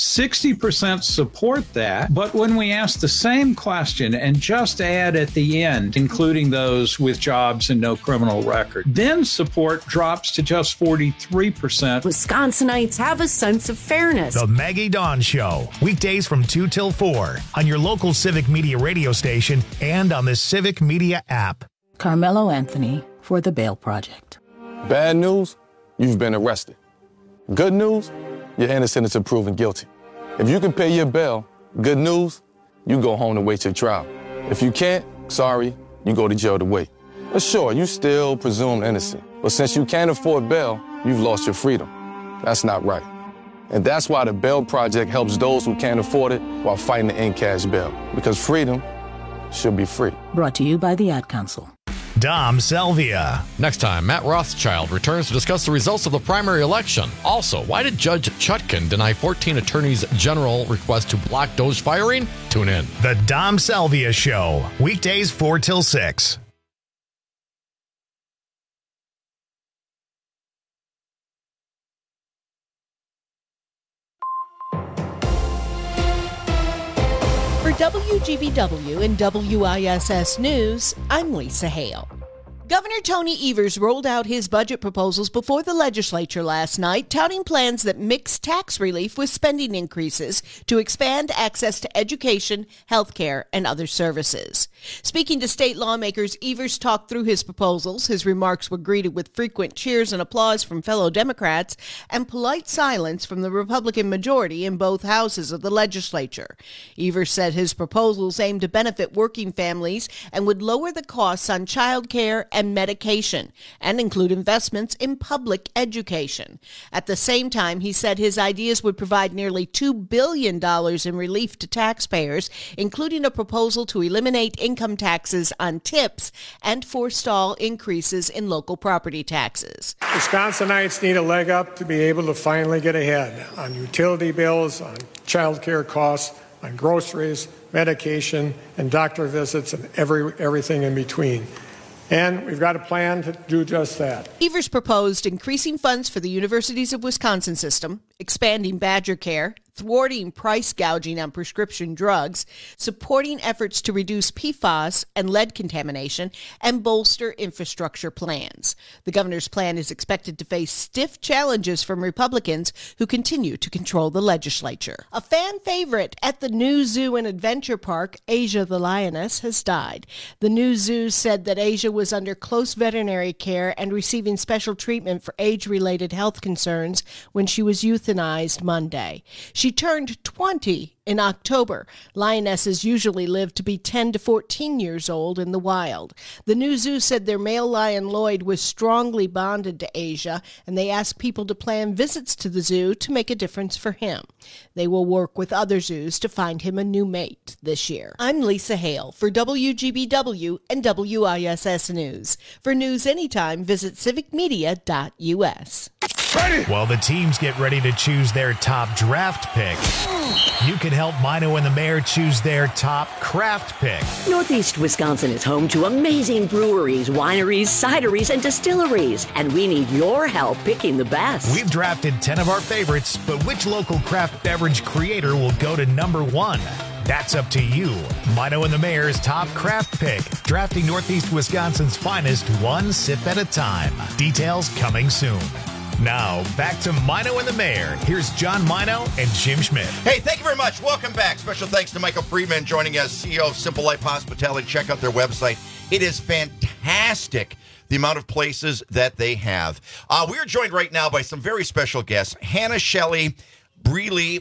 60% support that, but when we ask the same question and just add at the end, including those with jobs and no criminal record, then support drops to just 43%. Wisconsinites have a sense of fairness. The Maggie Dawn Show. Weekdays from 2 till 4 on your local Civic Media radio station and on the Civic Media app. Carmelo Anthony for the Bail Project. Bad news, you've been arrested. Good news, you're innocent until proven guilty. If you can pay your bail, good news, you go home to wait your trial. If you can't, sorry, you go to jail to wait. But sure, you still presumed innocent. But since you can't afford bail, you've lost your freedom. That's not right. And that's why the Bail Project helps those who can't afford it while fighting to end cash bail. Because freedom should be free. Brought to you by the Ad Council. Dom Selvia. Next time, Matt Rothschild returns to discuss the results of the primary election. Also, why did Judge Chutkan deny 14 attorneys general request to block Doge firing? Tune in. The Dom Selvia Show, weekdays 4 till 6. For WGBW and WISS News, I'm Lisa Hale. Governor Tony Evers rolled out his budget proposals before the legislature last night, touting plans that mix tax relief with spending increases to expand access to education, health care, and other services. Speaking to state lawmakers, Evers talked through his proposals. His remarks were greeted with frequent cheers and applause from fellow Democrats and polite silence from the Republican majority in both houses of the legislature. Evers said his proposals aim to benefit working families and would lower the costs on child care and medication, and include investments in public education. At the same time, he said his ideas would provide nearly $2 billion in relief to taxpayers, including a proposal to eliminate income taxes on tips and forestall increases in local property taxes. Wisconsinites need a leg up to be able to finally get ahead on utility bills, on child care costs, on groceries, medication, and doctor visits, and everything in between. And we've got a plan to do just that. Evers proposed increasing funds for the Universities of Wisconsin system, expanding Badger Care, thwarting price gouging on prescription drugs, supporting efforts to reduce PFAS and lead contamination, and bolster infrastructure plans. The governor's plan is expected to face stiff challenges from Republicans who continue to control the legislature. A fan favorite at the new zoo and adventure park, Asia the lioness, has died. The new zoo said that Asia was under close veterinary care and receiving special treatment for age-related health concerns when she was euthanized Monday. She turned 20 in October. Lionesses usually live to be 10 to 14 years old in the wild. The new zoo said their male lion Lloyd was strongly bonded to Asia, and they asked people to plan visits to the zoo to make a difference for him. They will work with other zoos to find him a new mate this year. I'm Lisa Hale for WGBW and WISS News. For news anytime, visit civicmedia.us. While the teams get ready to choose their top draft pick, you can help Mino and the Mayor choose their top craft pick. Northeast Wisconsin is home to amazing breweries, wineries, cideries, and distilleries, and we need your help picking the best. We've drafted 10 of our favorites, but which local craft beverage creator will go to number 1? That's up to you. Mino and the Mayor's top craft pick, drafting Northeast Wisconsin's finest one sip at a time. Details coming soon. Now, back to Mino and the Mayor. Here's John Mino and Jim Schmidt. Hey, thank you very much. Welcome back. Special thanks to Michael Friedman joining us, CEO of Simple Life Hospitality. Check out their website. It is fantastic, the amount of places that they have. We are joined right now by some very special guests, Hannah Shelley, Breely,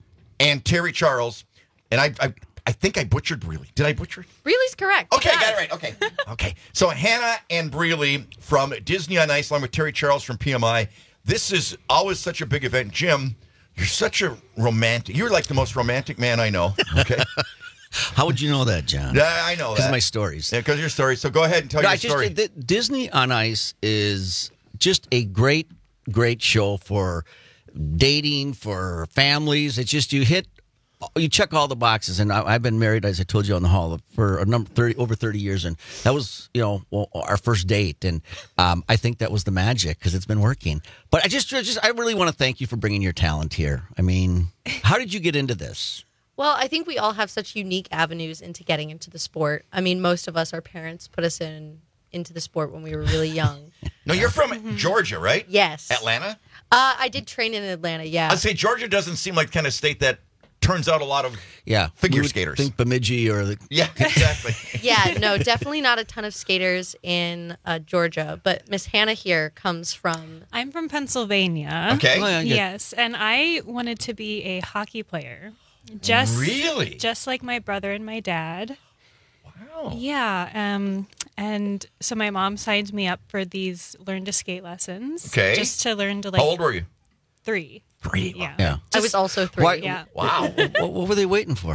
and Terry Charles. And I think I butchered Breely. Did I butcher it? Breely's correct. Okay, got it right. Okay. Okay. So Hannah and Breely from Disney on Ice, along with Terry Charles from PMI. This is always such a big event. Jim, you're such a romantic. You're like the most romantic man I know. Okay. How would you know that, John? Yeah, I know that. Because of my stories. Yeah, because of your stories. So go ahead and tell your story. Disney on Ice is just a great, great show for dating, for families. It's just you check all the boxes, and I've been married, as I told you on the hall, for over 30 years, and that was our first date, and I think that was the magic because it's been working. But I really want to thank you for bringing your talent here. I mean, how did you get into this? Well, I think we all have such unique avenues into getting into the sport. I mean, most of us, our parents put us into the sport when we were really young. No, you're from Georgia, right? Yes. Atlanta? I did train in Atlanta, yeah. I'd say Georgia doesn't seem like the kind of state that turns out a lot of figure skaters. Think Bemidji or yeah, exactly. Yeah, no, definitely not a ton of skaters in Georgia. But Miss Hannah here comes from. I'm from Pennsylvania. Okay. Oh, yeah, yes, and I wanted to be a hockey player. Really? Just like my brother and my dad. Wow. Yeah. And so my mom signed me up for these learn to skate lessons. Okay. Just to learn to How old were you? 3. 3. Yeah. I was also 3. Why- Yeah. Wow. what were they waiting for?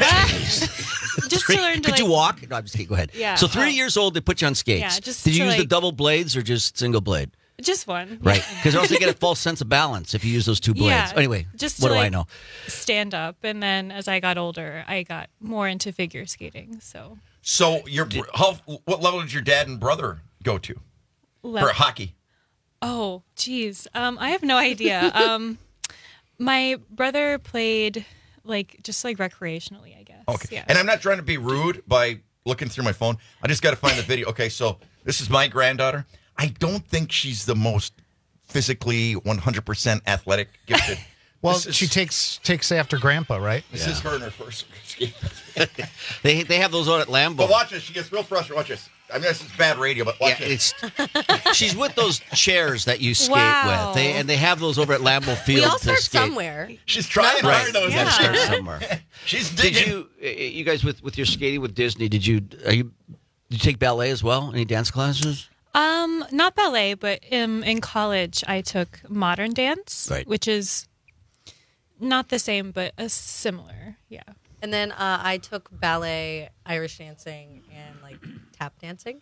Just to learn to Could you walk? No, I'm just kidding. Go ahead. Yeah. So 3 years old, they put you on skates. Yeah, just Did you to, use the like- double blades or just single blade? Just one. Right. Because else you get a false sense of balance if you use those two blades. Yeah, Anyway, just what to, do I like, know? Stand up, and then as I got older, I got more into figure skating. So So what level did your dad and brother go to for hockey? Oh, geez. I have no idea. My brother played just recreationally, I guess. Okay. Yeah. And I'm not trying to be rude by looking through my phone. I just got to find the video. Okay, so this is my granddaughter. I don't think she's the most physically 100% athletic gifted. Well, she takes after Grandpa, right? This is her in her first skate. They have those out at Lambeau. But watch this. She gets real frustrated. Watch this. I mean, this is bad radio, but watch it. She's with those chairs that you skate Wow. with. And they have those over at Lambeau Field. We all to start skate. somewhere. She's trying hard, though. Yeah, start somewhere. She's Did digging. you guys with your skating with Disney? Did you take ballet as well? Any dance classes? Not ballet, but in college I took modern dance, Right. which is not the same, but similar. Yeah. And then I took ballet, Irish dancing, and tap dancing.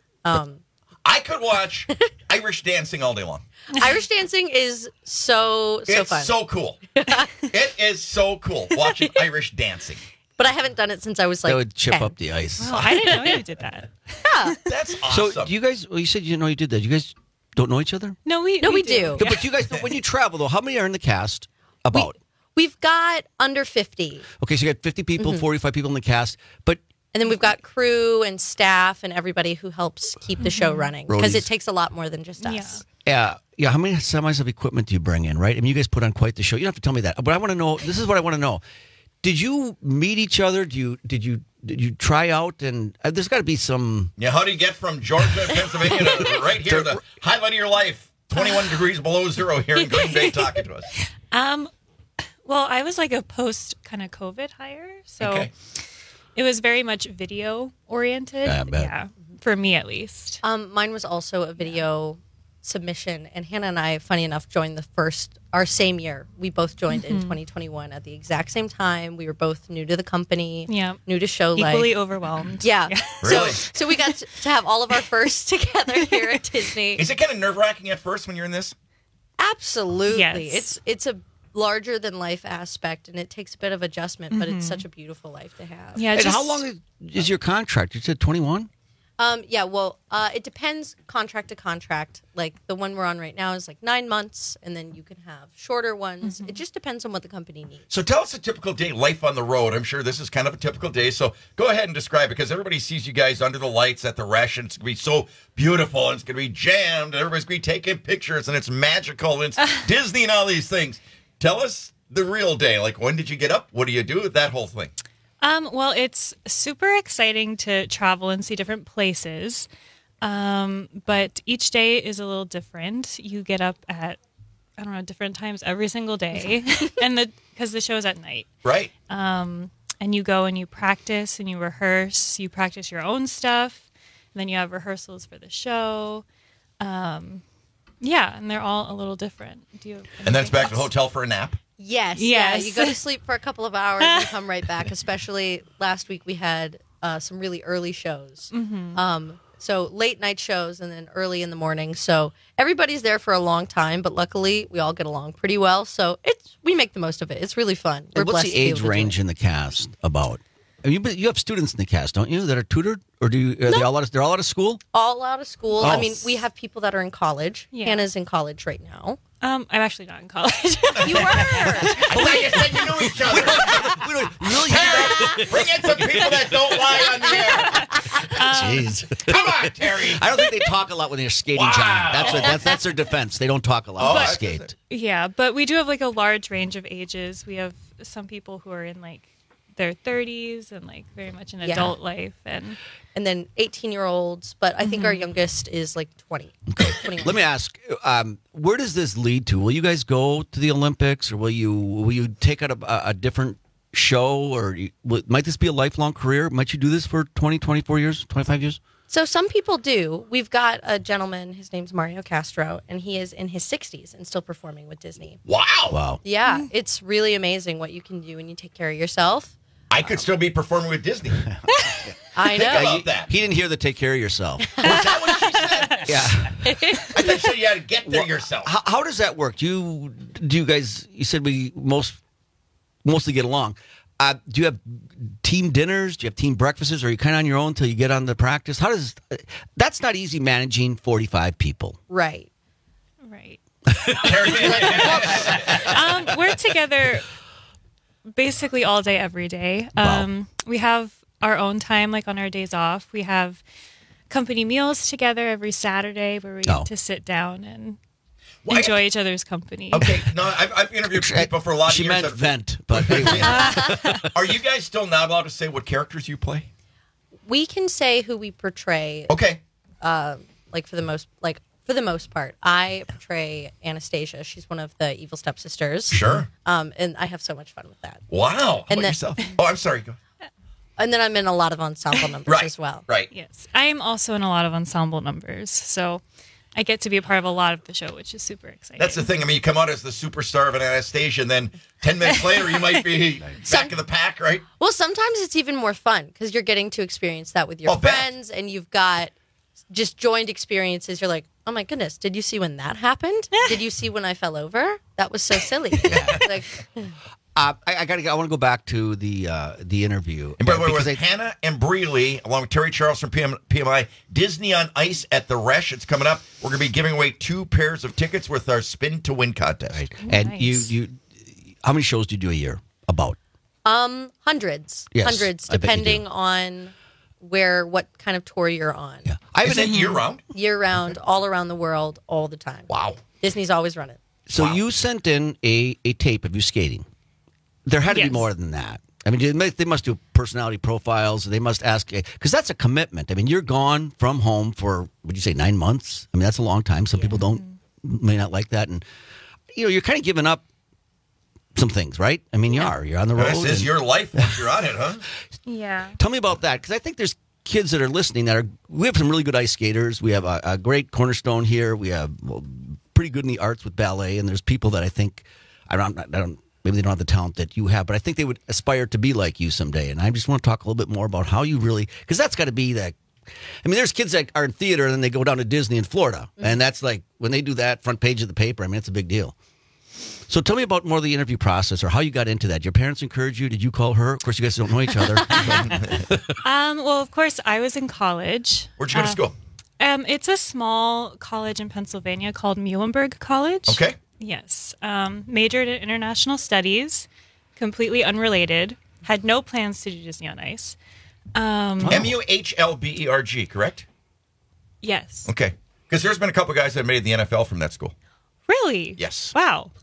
I could watch Irish dancing all day long. Irish dancing is so It's fun. so cool. It is so cool watching Irish dancing. But I haven't done it since I was That would chip 10. up the ice. Wow, I didn't know you did that. Yeah. That's awesome. So do you guys? Well, you said you didn't know you did that. You guys don't know each other? No, we do. Yeah, but you guys, when you travel though, how many are in the cast? About. We've got under 50. Okay, so you got 50 people, 45 people in the cast, but And then we've got crew and staff and everybody who helps keep the show running because it Roadies. takes a lot more than just us. yeah. How many semis of equipment do you bring in? Right? I mean, you guys put on quite the show. You don't have to tell me that, but I want to know. This is what I want to know. Did you meet each other? Did you try out? And there's got to be some. Yeah, how do you get from Georgia, Pennsylvania to right here, the highlight of your life, 21 degrees below zero here in Green Bay, talking to us? Well, I was like a post kind of COVID hire, so Okay. it was very much video oriented. I bet. Yeah, for me at least. Mine was also a video submission, and Hannah and I, funny enough, joined our same year. We both joined in 2021 at the exact same time. We were both new to the company, new to show life. Equally overwhelmed. Yeah. Really? So we got to have all of our firsts together here at Disney. Is it kind of nerve-wracking at first when you're in this? Absolutely. Yes. It's a larger than life aspect, and it takes a bit of adjustment, but it's such a beautiful life to have. Yeah. And how long is your contract? You said 21. It depends contract to contract. Like the one we're on right now is 9 months, and then you can have shorter ones. It just depends on what the company needs. So tell us a typical day, life on the road. I'm sure this is kind of a typical day. So go ahead and describe it, because everybody sees you guys under the lights at the Resch, and it's going to be so beautiful, and it's going to be jammed, and everybody's going to be taking pictures, and it's magical, and it's Disney and all these things. Tell us the real day. Like, when did you get up? What do you do? That whole thing. Well, it's super exciting to travel and see different places, but each day is a little different. You get up at, different times every single day, and because the show's at night, right? And you go and you practice and you rehearse. You practice your own stuff, and then you have rehearsals for the show. And they're all a little different. And then it's back to the hotel for a nap. Yes. Yeah, you go to sleep for a couple of hours and come right back. Especially last week we had some really early shows. So late night shows and then early in the morning. So everybody's there for a long time, but luckily we all get along pretty well. So we make the most of it. It's really fun. We're And what's blessed the to be age able to do range in the cast about? You have students in the cast, don't you, that are tutored, or they're all out of school? all out of school. Oh. I mean, we have people that are in college. Yeah. Hannah's in college right now. I'm actually not in college. You were. I thought you said you knew each other. We don't really. Terry, bring in some people that don't lie on the air. Jeez. Come on, Terry. I don't think they talk a lot when they're skating, Johnny. That's their defense. They don't talk a lot when they skate. Yeah, but we do have a large range of ages. We have some people who are in their 30s and very much in adult life, and then 18-year-olds. But I think our youngest is 20. 21. Let me ask, where does this lead to? Will you guys go to the Olympics, or will you take out a different show, or might this be a lifelong career? Might you do this for 20, 24 years, 25 years? So some people do. We've got a gentleman, his name's Mario Castro, and he is in his 60s and still performing with Disney. Wow. Yeah, it's really amazing what you can do when you take care of yourself. I could still be performing with Disney. I know. Think about that. He didn't hear the take care of yourself. Was that what she said? Yeah. I thought you said you had to get there yourself. How does that work? Do you guys? You said we mostly get along. Do you have team dinners? Do you have team breakfasts? Or are you kind of on your own until you get on the practice? That's not easy managing 45 people. Right. We're together basically all day, every day. We have our own time, like on our days off. We have company meals together every Saturday where we get to sit down and enjoy each other's company. Okay, no, I've interviewed people for a lot of years. She meant vent, but Are you guys still not allowed to say what characters you play? We can say who we portray. Okay. For the most part, I portray Anastasia. She's one of the evil stepsisters. Sure. And I have so much fun with that. Wow. How And about then- yourself? Oh, I'm sorry. Go. And then I'm in a lot of ensemble numbers as well. Right. Yes. I am also in a lot of ensemble numbers. So I get to be a part of a lot of the show, which is super exciting. That's the thing. I mean, you come out as the superstar of an Anastasia, and then 10 minutes later, you might be back of the pack, right? Well, sometimes it's even more fun because you're getting to experience that with your friends, and you've got just joined experiences. You're like, oh my goodness, did you see when that happened? Did you see when I fell over? That was so silly. Like, I want to go back to the interview. And by the way, with Hannah and Bree Lee, along with Terry Charles from PMI, Disney on Ice at the Resch. It's coming up. We're going to be giving away 2 pairs of tickets with our Spin to Win contest. Right. And you, how many shows do you do a year? About? Hundreds. Yes, Hundreds, I bet you depending on what kind of tour you're on. Yeah. Is it year-round? Year-round, all around the world, all the time. Wow. Disney's always run it. So you sent in a tape of you skating. There had to be more than that. I mean, they must do personality profiles. They must ask, because that's a commitment. I mean, you're gone from home for, would you say, 9 months? I mean, that's a long time. Some people may not like that. And, you're kind of giving up some things, right? I mean, you're on the road. This is your life once you're on it, huh? Yeah. Tell me about that, because I think there's kids that are listening we have some really good ice skaters. We have a great Cornerstone here. We have pretty good in the arts with ballet, and there's people that I think, maybe they don't have the talent that you have, but I think they would aspire to be like you someday. And I just want to talk a little bit more about how you really, because that's got to be that. I mean, there's kids that are in theater and then they go down to Disney in Florida. Mm-hmm. And that's like, when they do that front page of the paper, I mean, it's a big deal. So tell me about more of the interview process or how you got into that. Your parents encouraged you? Did you call her? Of course, you guys don't know each other. Well, of course, I was in college. Where'd you go to school? It's a small college in Pennsylvania called Muhlenberg College. Okay. Yes. Majored in international studies, completely unrelated. Had no plans to do Disney on Ice. Muhlberg, correct? Yes. Okay. Because there's been a couple guys that made the NFL from that school. Really? Yes. Wow.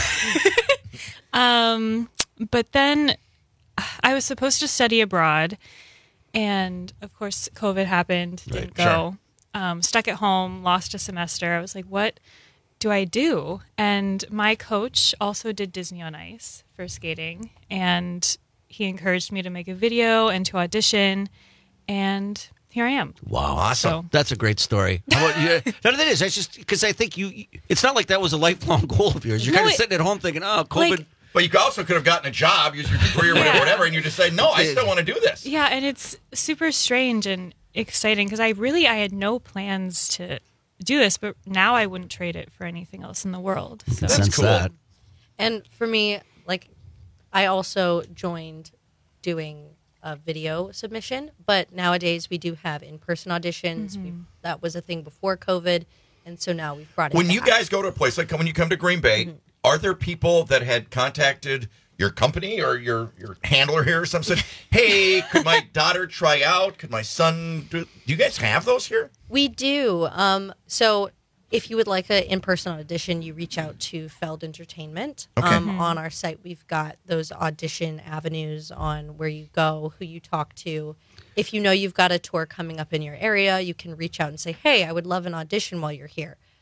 But then I was supposed to study abroad, and of course COVID happened. Didn't go. Stuck at home. Lost a semester. I was like, what do I do? And my coach also did Disney on Ice for skating, and he encouraged me to make a video and to audition, and here I am. Wow, awesome! That's a great story. How about you? None of that is. That's just because I think it's not like that was a lifelong goal of yours. You're kind of sitting at home thinking, "Oh, COVID." But you also could have gotten a job, used your degree or whatever, and you just say, "No, I still want to do this." Yeah, and it's super strange and exciting because I had no plans to do this, but now I wouldn't trade it for anything else in the world. So. That's cool. And for me, I also joined doing a video submission, but nowadays we do have in-person auditions. That was a thing before COVID, and so now we've brought it When back. you guys go to a place, like when you come to Green Bay, are there people that had contacted your company or your handler here or something? Hey, could my daughter try out? Could my son do you guys have those here? We do. So if you would like an in-person audition, you reach out to Feld Entertainment. Okay. On our site, we've got those audition avenues on where you go, who you talk to. If you know you've got a tour coming up in your area, you can reach out and say, hey, I would love an audition while you're here.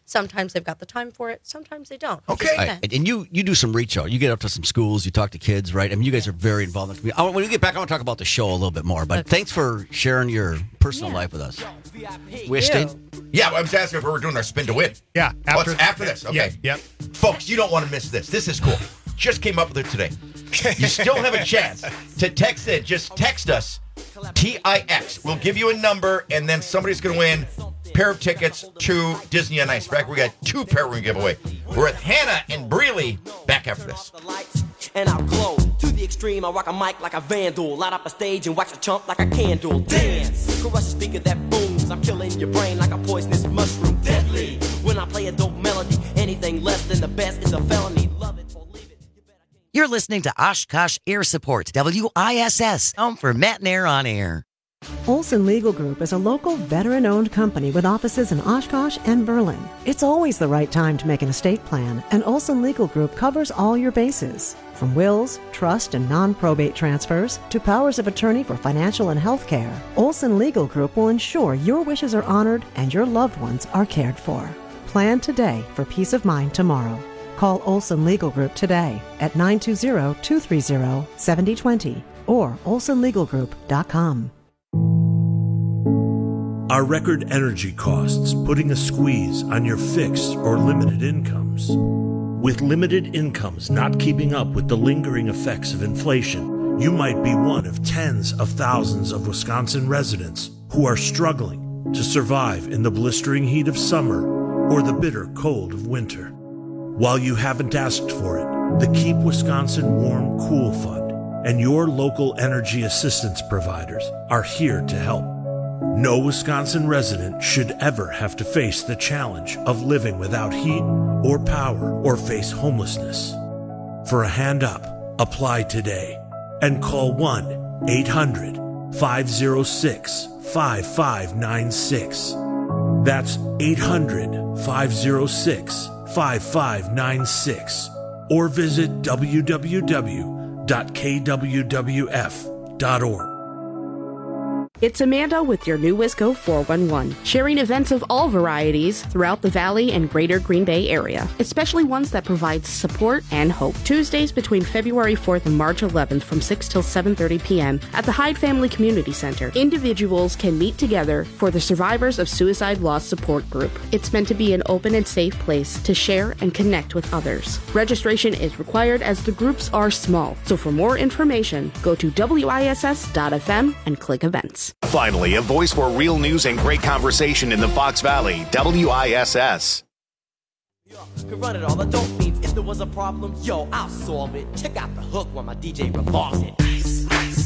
Sometimes they've got the time for it. Sometimes they don't. Okay. Right. And you do some reach out. You get up to some schools. You talk to kids, right? I mean, you guys are very involved in the community. When we get back, I want to talk about the show a little bit more. But thanks for sharing your personal life with us. We stayed? Yeah, I was asking if we were doing our spin to win. Yeah. After this. Okay. Yep. Folks, you don't want to miss this. This is cool. Just came up with it today. You still have a chance to text in. Just text us, TIX. We'll give you a number, and then somebody's going to win a pair of tickets to Disney on Ice. Back, we got 2 pair we're going to give away. We're with Hannah and Breely back after this. And I'll glow to the extreme. I rock a mic like a vandal, light up a stage and wax a chump like a candle. Dance, crush a speaker that booms. I'm killing your brain like a poisonous mushroom. Deadly when I play a dope melody. Anything less than the best is a felony. Love it or leave it. You're listening to Oshkosh Air Support, WISS, home for Matt and Air on Air. Olson Legal Group is a local veteran-owned company with offices in Oshkosh and Berlin. It's always the right time to make an estate plan, and Olson Legal Group covers all your bases. From wills, trust, and non-probate transfers to powers of attorney for financial and health care, Olson Legal Group will ensure your wishes are honored and your loved ones are cared for. Plan today for peace of mind tomorrow. Call Olson Legal Group today at 920-230-7020 or olsonlegalgroup.com. Are record energy costs putting a squeeze on your fixed or limited incomes? With limited incomes not keeping up with the lingering effects of inflation, you might be one of tens of thousands of Wisconsin residents who are struggling to survive in the blistering heat of summer or the bitter cold of winter. While you haven't asked for it, the Keep Wisconsin Warm Cool Fund and your local energy assistance providers are here to help. No Wisconsin resident should ever have to face the challenge of living without heat or power or face homelessness. For a hand up, apply today and call 1-800-506-5596. That's 800-506-5596. Or visit www.kwwf.org. It's Amanda with your new Wisco 411, sharing events of all varieties throughout the Valley and greater Green Bay area, especially ones that provide support and hope. Tuesdays between February 4th and March 11th from 6 till 7:30 p.m. at the Hyde Family Community Center. Individuals can meet together for the Survivors of Suicide Loss Support Group. It's meant to be an open and safe place to share and connect with others. Registration is required as the groups are small, so for more information, go to WISS.FM and click events. Finally, a voice for real news and great conversation in the Fox Valley, WISS. Could run it all, I don't mean if there was a problem, yo, I'll solve it. Check out the hook while my DJ revolves it. Ice, ice.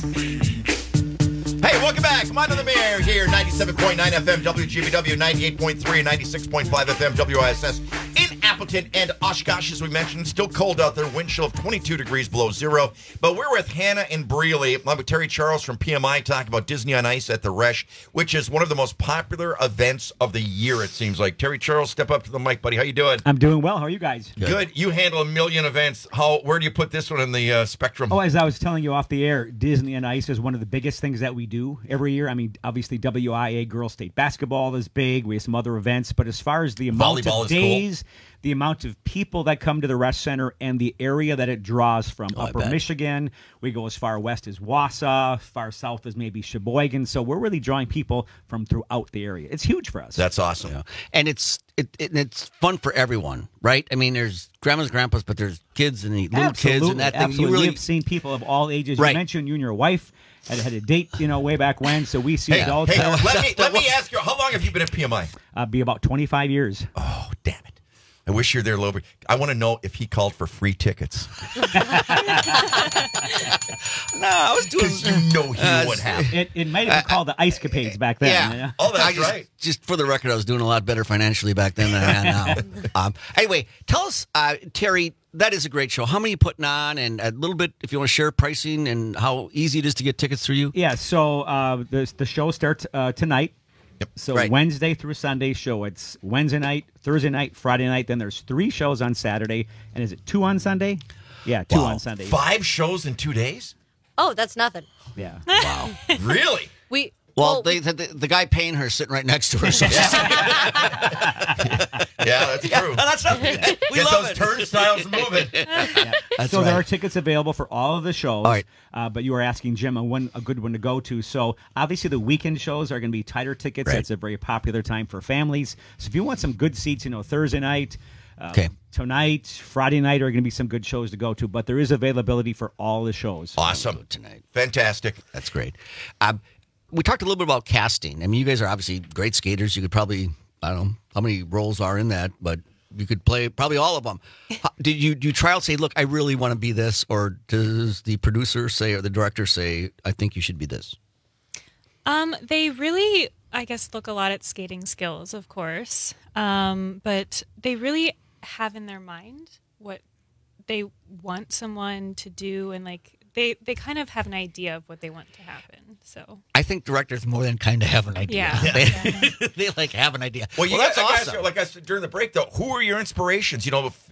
Hey, welcome back. Mind on the Mayor here, 97.9 FM, WGBW, 98.3 and 96.5 FM, WISS. In Appleton and Oshkosh, as we mentioned, still cold out there, wind chill of 22 degrees below zero. But we're with Hannah and Breely. I'm with Terry Charles from PMI talking about Disney on Ice at the Resch, which is one of the most popular events of the year, it seems like. Terry Charles, step up to the mic, buddy. How you doing? I'm doing well. How are you guys? Good. You handle a million events. Where do you put this one in the spectrum? Oh, as I was telling you off the air, Disney on Ice is one of the biggest things that we do every year. I mean, obviously, WIA Girls State Basketball is big. We have some other events. But as far as the amount Volleyball of days, the amount of people that come to the Resch Center and the area that it draws from Upper Michigan, we go as far west as Wausau, far south as maybe Sheboygan. So we're really drawing people from throughout the area. It's huge for us. That's awesome. Yeah. And it's fun for everyone, right? I mean, there's grandmas, grandpas, but there's kids and the little kids and that thing. Absolutely. You really have seen people of all ages. Right. You mentioned you and your wife had a date, way back when. So we see adults. Hey, let me ask you, how long have you been at PMI? Be about 25 years. Oh, damn it. I wish you were there, Lober. I want to know if he called for free tickets. No, I was doing... Because you know he would have. It might have been called the Ice Capades back then. Yeah. Oh, that's right. Just for the record, I was doing a lot better financially back then than I am now. Anyway, tell us, Terry, that is a great show. How many are you putting on? And a little bit, if you want to share pricing and how easy it is to get tickets through you. Yeah, so the show starts tonight. Yep. So Wednesday through Sunday show. It's Wednesday night, Thursday night, Friday night. Then there's 3 shows on Saturday. And is it 2 on Sunday? Yeah, 2 on Sunday. 5 shows in 2 days? Oh, that's nothing. Yeah. Wow. Really? Well, the guy paying her is sitting right next to her. So Yeah, that's true. That's something. We Get love those it. turnstiles moving. That's So there right. are tickets available for all of the shows. All right. But you were asking Jim a good one to go to. So obviously the weekend shows are going to be tighter tickets. Right. That's a very popular time for families. So if you want some good seats, Thursday night, tonight, Friday night are going to be some good shows to go to. But there is availability for all the shows. Awesome. Tonight. Fantastic. That's great. We talked a little bit about casting. I mean, you guys are obviously great skaters. You could probably, I don't know how many roles are in that, but you could play probably all of them. Do you try out, say, look, I really want to be this, or does the producer say or the director say, I think you should be this? They really, I guess, look a lot at skating skills, of course, but they really have in their mind what they want someone to do, and they kind of have an idea of what they want to happen. So I think directors more than kind of have an idea. Yeah. They have an idea. Well, you that's guys, awesome. like I said during the break, though, who are your inspirations?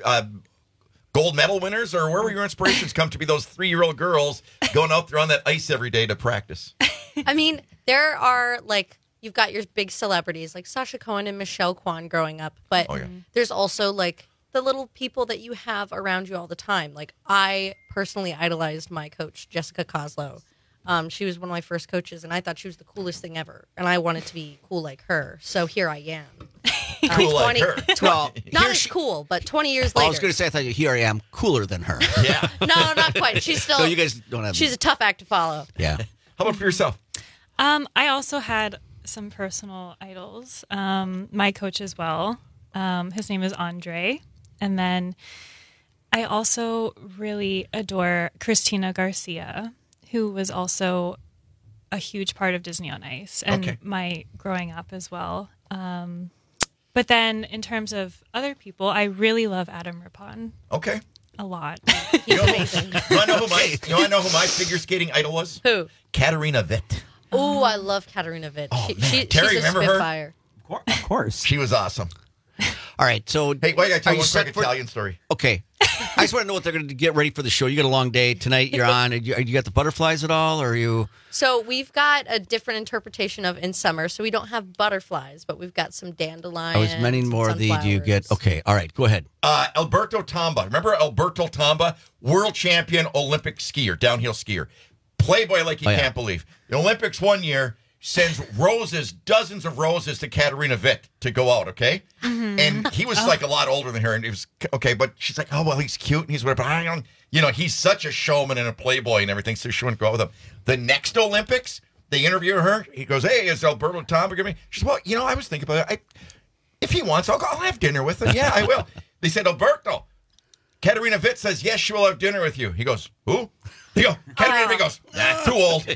Gold medal winners, or where were your inspirations come to be those 3-year-old girls going out there on that ice every day to practice? I mean, there are you've got your big celebrities like Sacha Cohen and Michelle Kwan growing up, but there's also the little people that you have around you all the time. Like, I personally idolized my coach, Jessica Koslow. She was one of my first coaches, and I thought she was the coolest thing ever. And I wanted to be cool like her. So here I am. Cool like her. Well, Not as cool, but 20 years later. I was going to say, I thought here I am, cooler than her. Yeah. No, not quite. She's still. So you guys don't have. She's a tough act to follow. Yeah. How about for yourself? I also had some personal idols. My coach as well. His name is Andre. And then I also really adore Christina Garcia, who was also a huge part of Disney on Ice and my growing up as well. But then in terms of other people, I really love Adam Rippon. Okay. A lot. He's amazing. You want to know who my figure skating idol was? Who? Katarina Witt. Oh, I love Katarina Witt. Oh, man. Terry, Terry, she's a remember her? spitfire. Of course. She was awesome. All right, so hey, wait, I got to tell are you you one quick set for- Italian story. Okay, I just want to know what they're going to get ready for the show. You got a long day tonight. You're on. You got the butterflies at all, or are you? So we've got a different interpretation of in summer. So we don't have butterflies, but we've got some dandelions. I was many more of the. Do you get? Okay, all right, go ahead. Alberto Tomba. Remember Alberto Tomba, world champion, Olympic skier, downhill skier, playboy like you can't believe. The Olympics one year. Sends roses, dozens of roses to Katarina Witt to go out, okay? Mm-hmm. And he was a lot older than her, and he was okay, but she's like, oh, well, he's cute, and he's whatever. I don't, he's such a showman and a playboy and everything, so she wouldn't go out with him. The next Olympics, they interview her. He goes, hey, is Alberto Tomba going to be? She said, well, I was thinking about it. If he wants, I'll have dinner with him. Yeah, I will. They said, Alberto, Katarina Witt says, yes, she will have dinner with you. He goes, who? He goes, Katarina Witt goes, too old.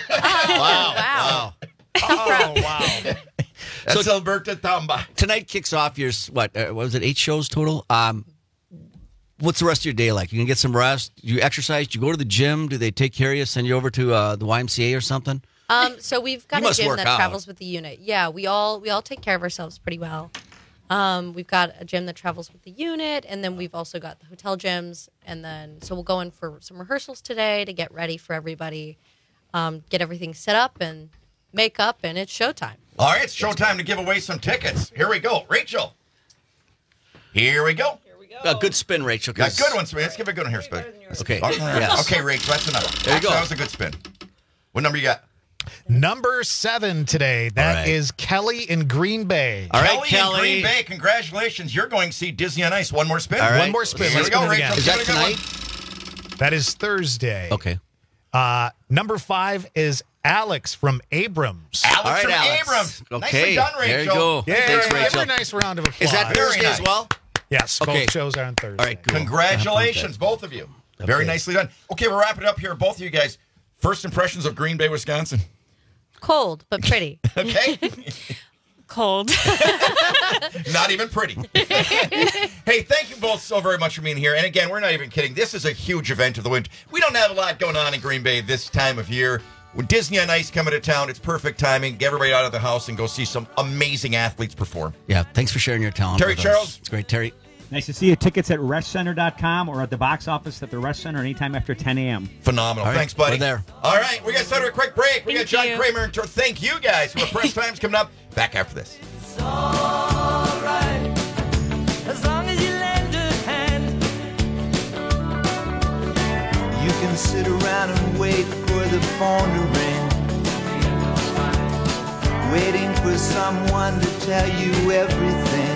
Wow. Oh, wow. That's Alberto Tomba. Tonight kicks off your, what was it, 8 shows total? What's the rest of your day like? You can get some rest? Do you exercise? Do you go to the gym? Do they take care of you, send you over to the YMCA or something? So we've got a gym that travels with the unit. Yeah, we all take care of ourselves pretty well. We've got a gym that travels with the unit, and then we've also got the hotel gyms. And then, so we'll go in for some rehearsals today to get ready for everybody, get everything set up and make up, and it's showtime. All right, it's showtime to give away some tickets. Here we go. Rachel. Here we go. A good spin, Rachel. Got good one, Spin. Let's give it a good one here, Spin. Okay. Yes. Okay, Rachel, that's enough. There you go. That was a good spin. What number you got? Number 7 today. That is Kelly in Green Bay. All right, Kelly in Green Bay. Congratulations. You're going to see Disney on Ice. One more spin. All right. One more spin. Here Let's we go, spin it Rachel. again. Is that tonight? That is Thursday. Okay. Number 5 is Alex from Abrams. Alex from Alex. Abrams. Okay. Nicely done, Rachel. There you go. Yeah, Thanks, Rachel. very nice round of applause. Is that Thursday as well? Yes, Okay. both shows are on Thursday. All right, cool. Congratulations, both of you. Very nicely done. Okay, we're wrapping it up here. Both of you guys. First impressions of Green Bay, Wisconsin. Cold, but pretty. Okay. Cold. Not even pretty. Hey, thank you both so very much for being here. And again, we're not even kidding. This is a huge event of the winter. We don't have a lot going on in Green Bay this time of year. When Disney on Ice coming to town, it's perfect timing. Get everybody out of the house and go see some amazing athletes perform. Yeah, thanks for sharing your talent. Terry with us. Charles. It's great, Terry. Nice to see you. Tickets at restcenter.com or at the box office at the Rest Center anytime after 10 a.m. Phenomenal. All right, Thanks, buddy. we're there. All right, we got to start a quick break. We got Thank John you. Kramer and thank you guys for the press times coming up. Back after this. It's all right, as long as you lend a hand. You can sit around and wait for the phone to ring, waiting for someone to tell you everything.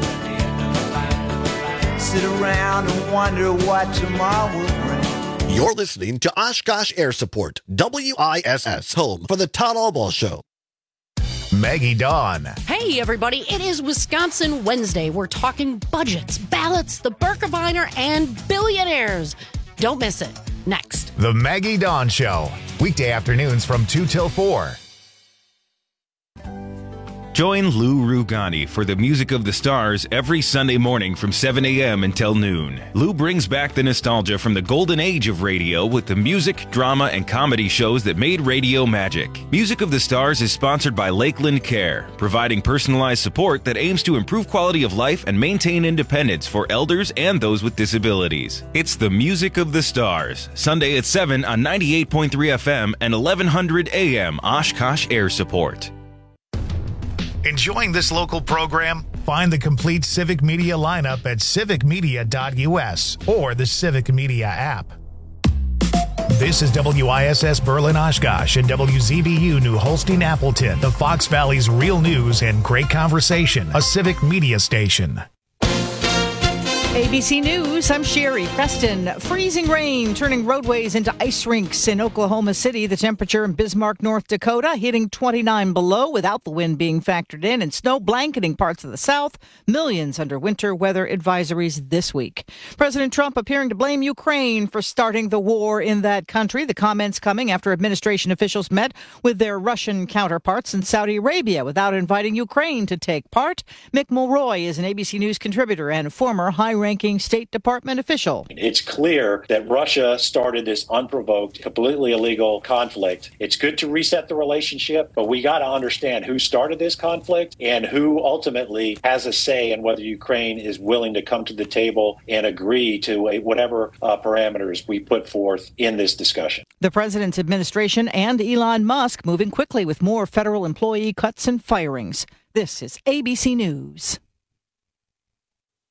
Sit around and wonder what tomorrow will bring. You're listening to Oshkosh Air Support, WISS, home for the Todd Albaugh Show. Maggie Dawn. Hey, everybody. It is Wisconsin Wednesday. We're talking budgets, ballots, the Birkebeiner, and billionaires. Don't miss it. Next. The Maggie Dawn Show. Weekday afternoons from 2 till 4. Join Lou Rugani for the Music of the Stars every Sunday morning from 7 a.m. until noon. Lou brings back the nostalgia from the golden age of radio with the music, drama, and comedy shows that made radio magic. Music of the Stars is sponsored by Lakeland Care, providing personalized support that aims to improve quality of life and maintain independence for elders and those with disabilities. It's the Music of the Stars, Sunday at 7 on 98.3 FM and 1100 AM Oshkosh Air Support. Enjoying this local program? Find the complete Civic Media lineup at civicmedia.us or the Civic Media app. This is WISS Berlin Oshkosh and WZBU New Holstein Appleton, the Fox Valley's real news and great conversation, a Civic Media station. ABC News, I'm Sherry Preston. Freezing rain turning roadways into ice rinks in Oklahoma City. The temperature in Bismarck, North Dakota, hitting 29 below without the wind being factored in, and snow blanketing parts of the south. Millions under winter weather advisories this week. President Trump appearing to blame Ukraine for starting the war in that country. The comments coming after administration officials met with their Russian counterparts in Saudi Arabia without inviting Ukraine to take part. Mick Mulroy is an ABC News contributor and former high-ranking State Department official. It's clear that Russia started this unprovoked, completely illegal conflict. It's good to reset the relationship, but we got to understand who started this conflict and who ultimately has a say in whether Ukraine is willing to come to the table and agree to whatever parameters we put forth in this discussion. The president's administration and Elon Musk moving quickly with more federal employee cuts and firings. This is ABC News.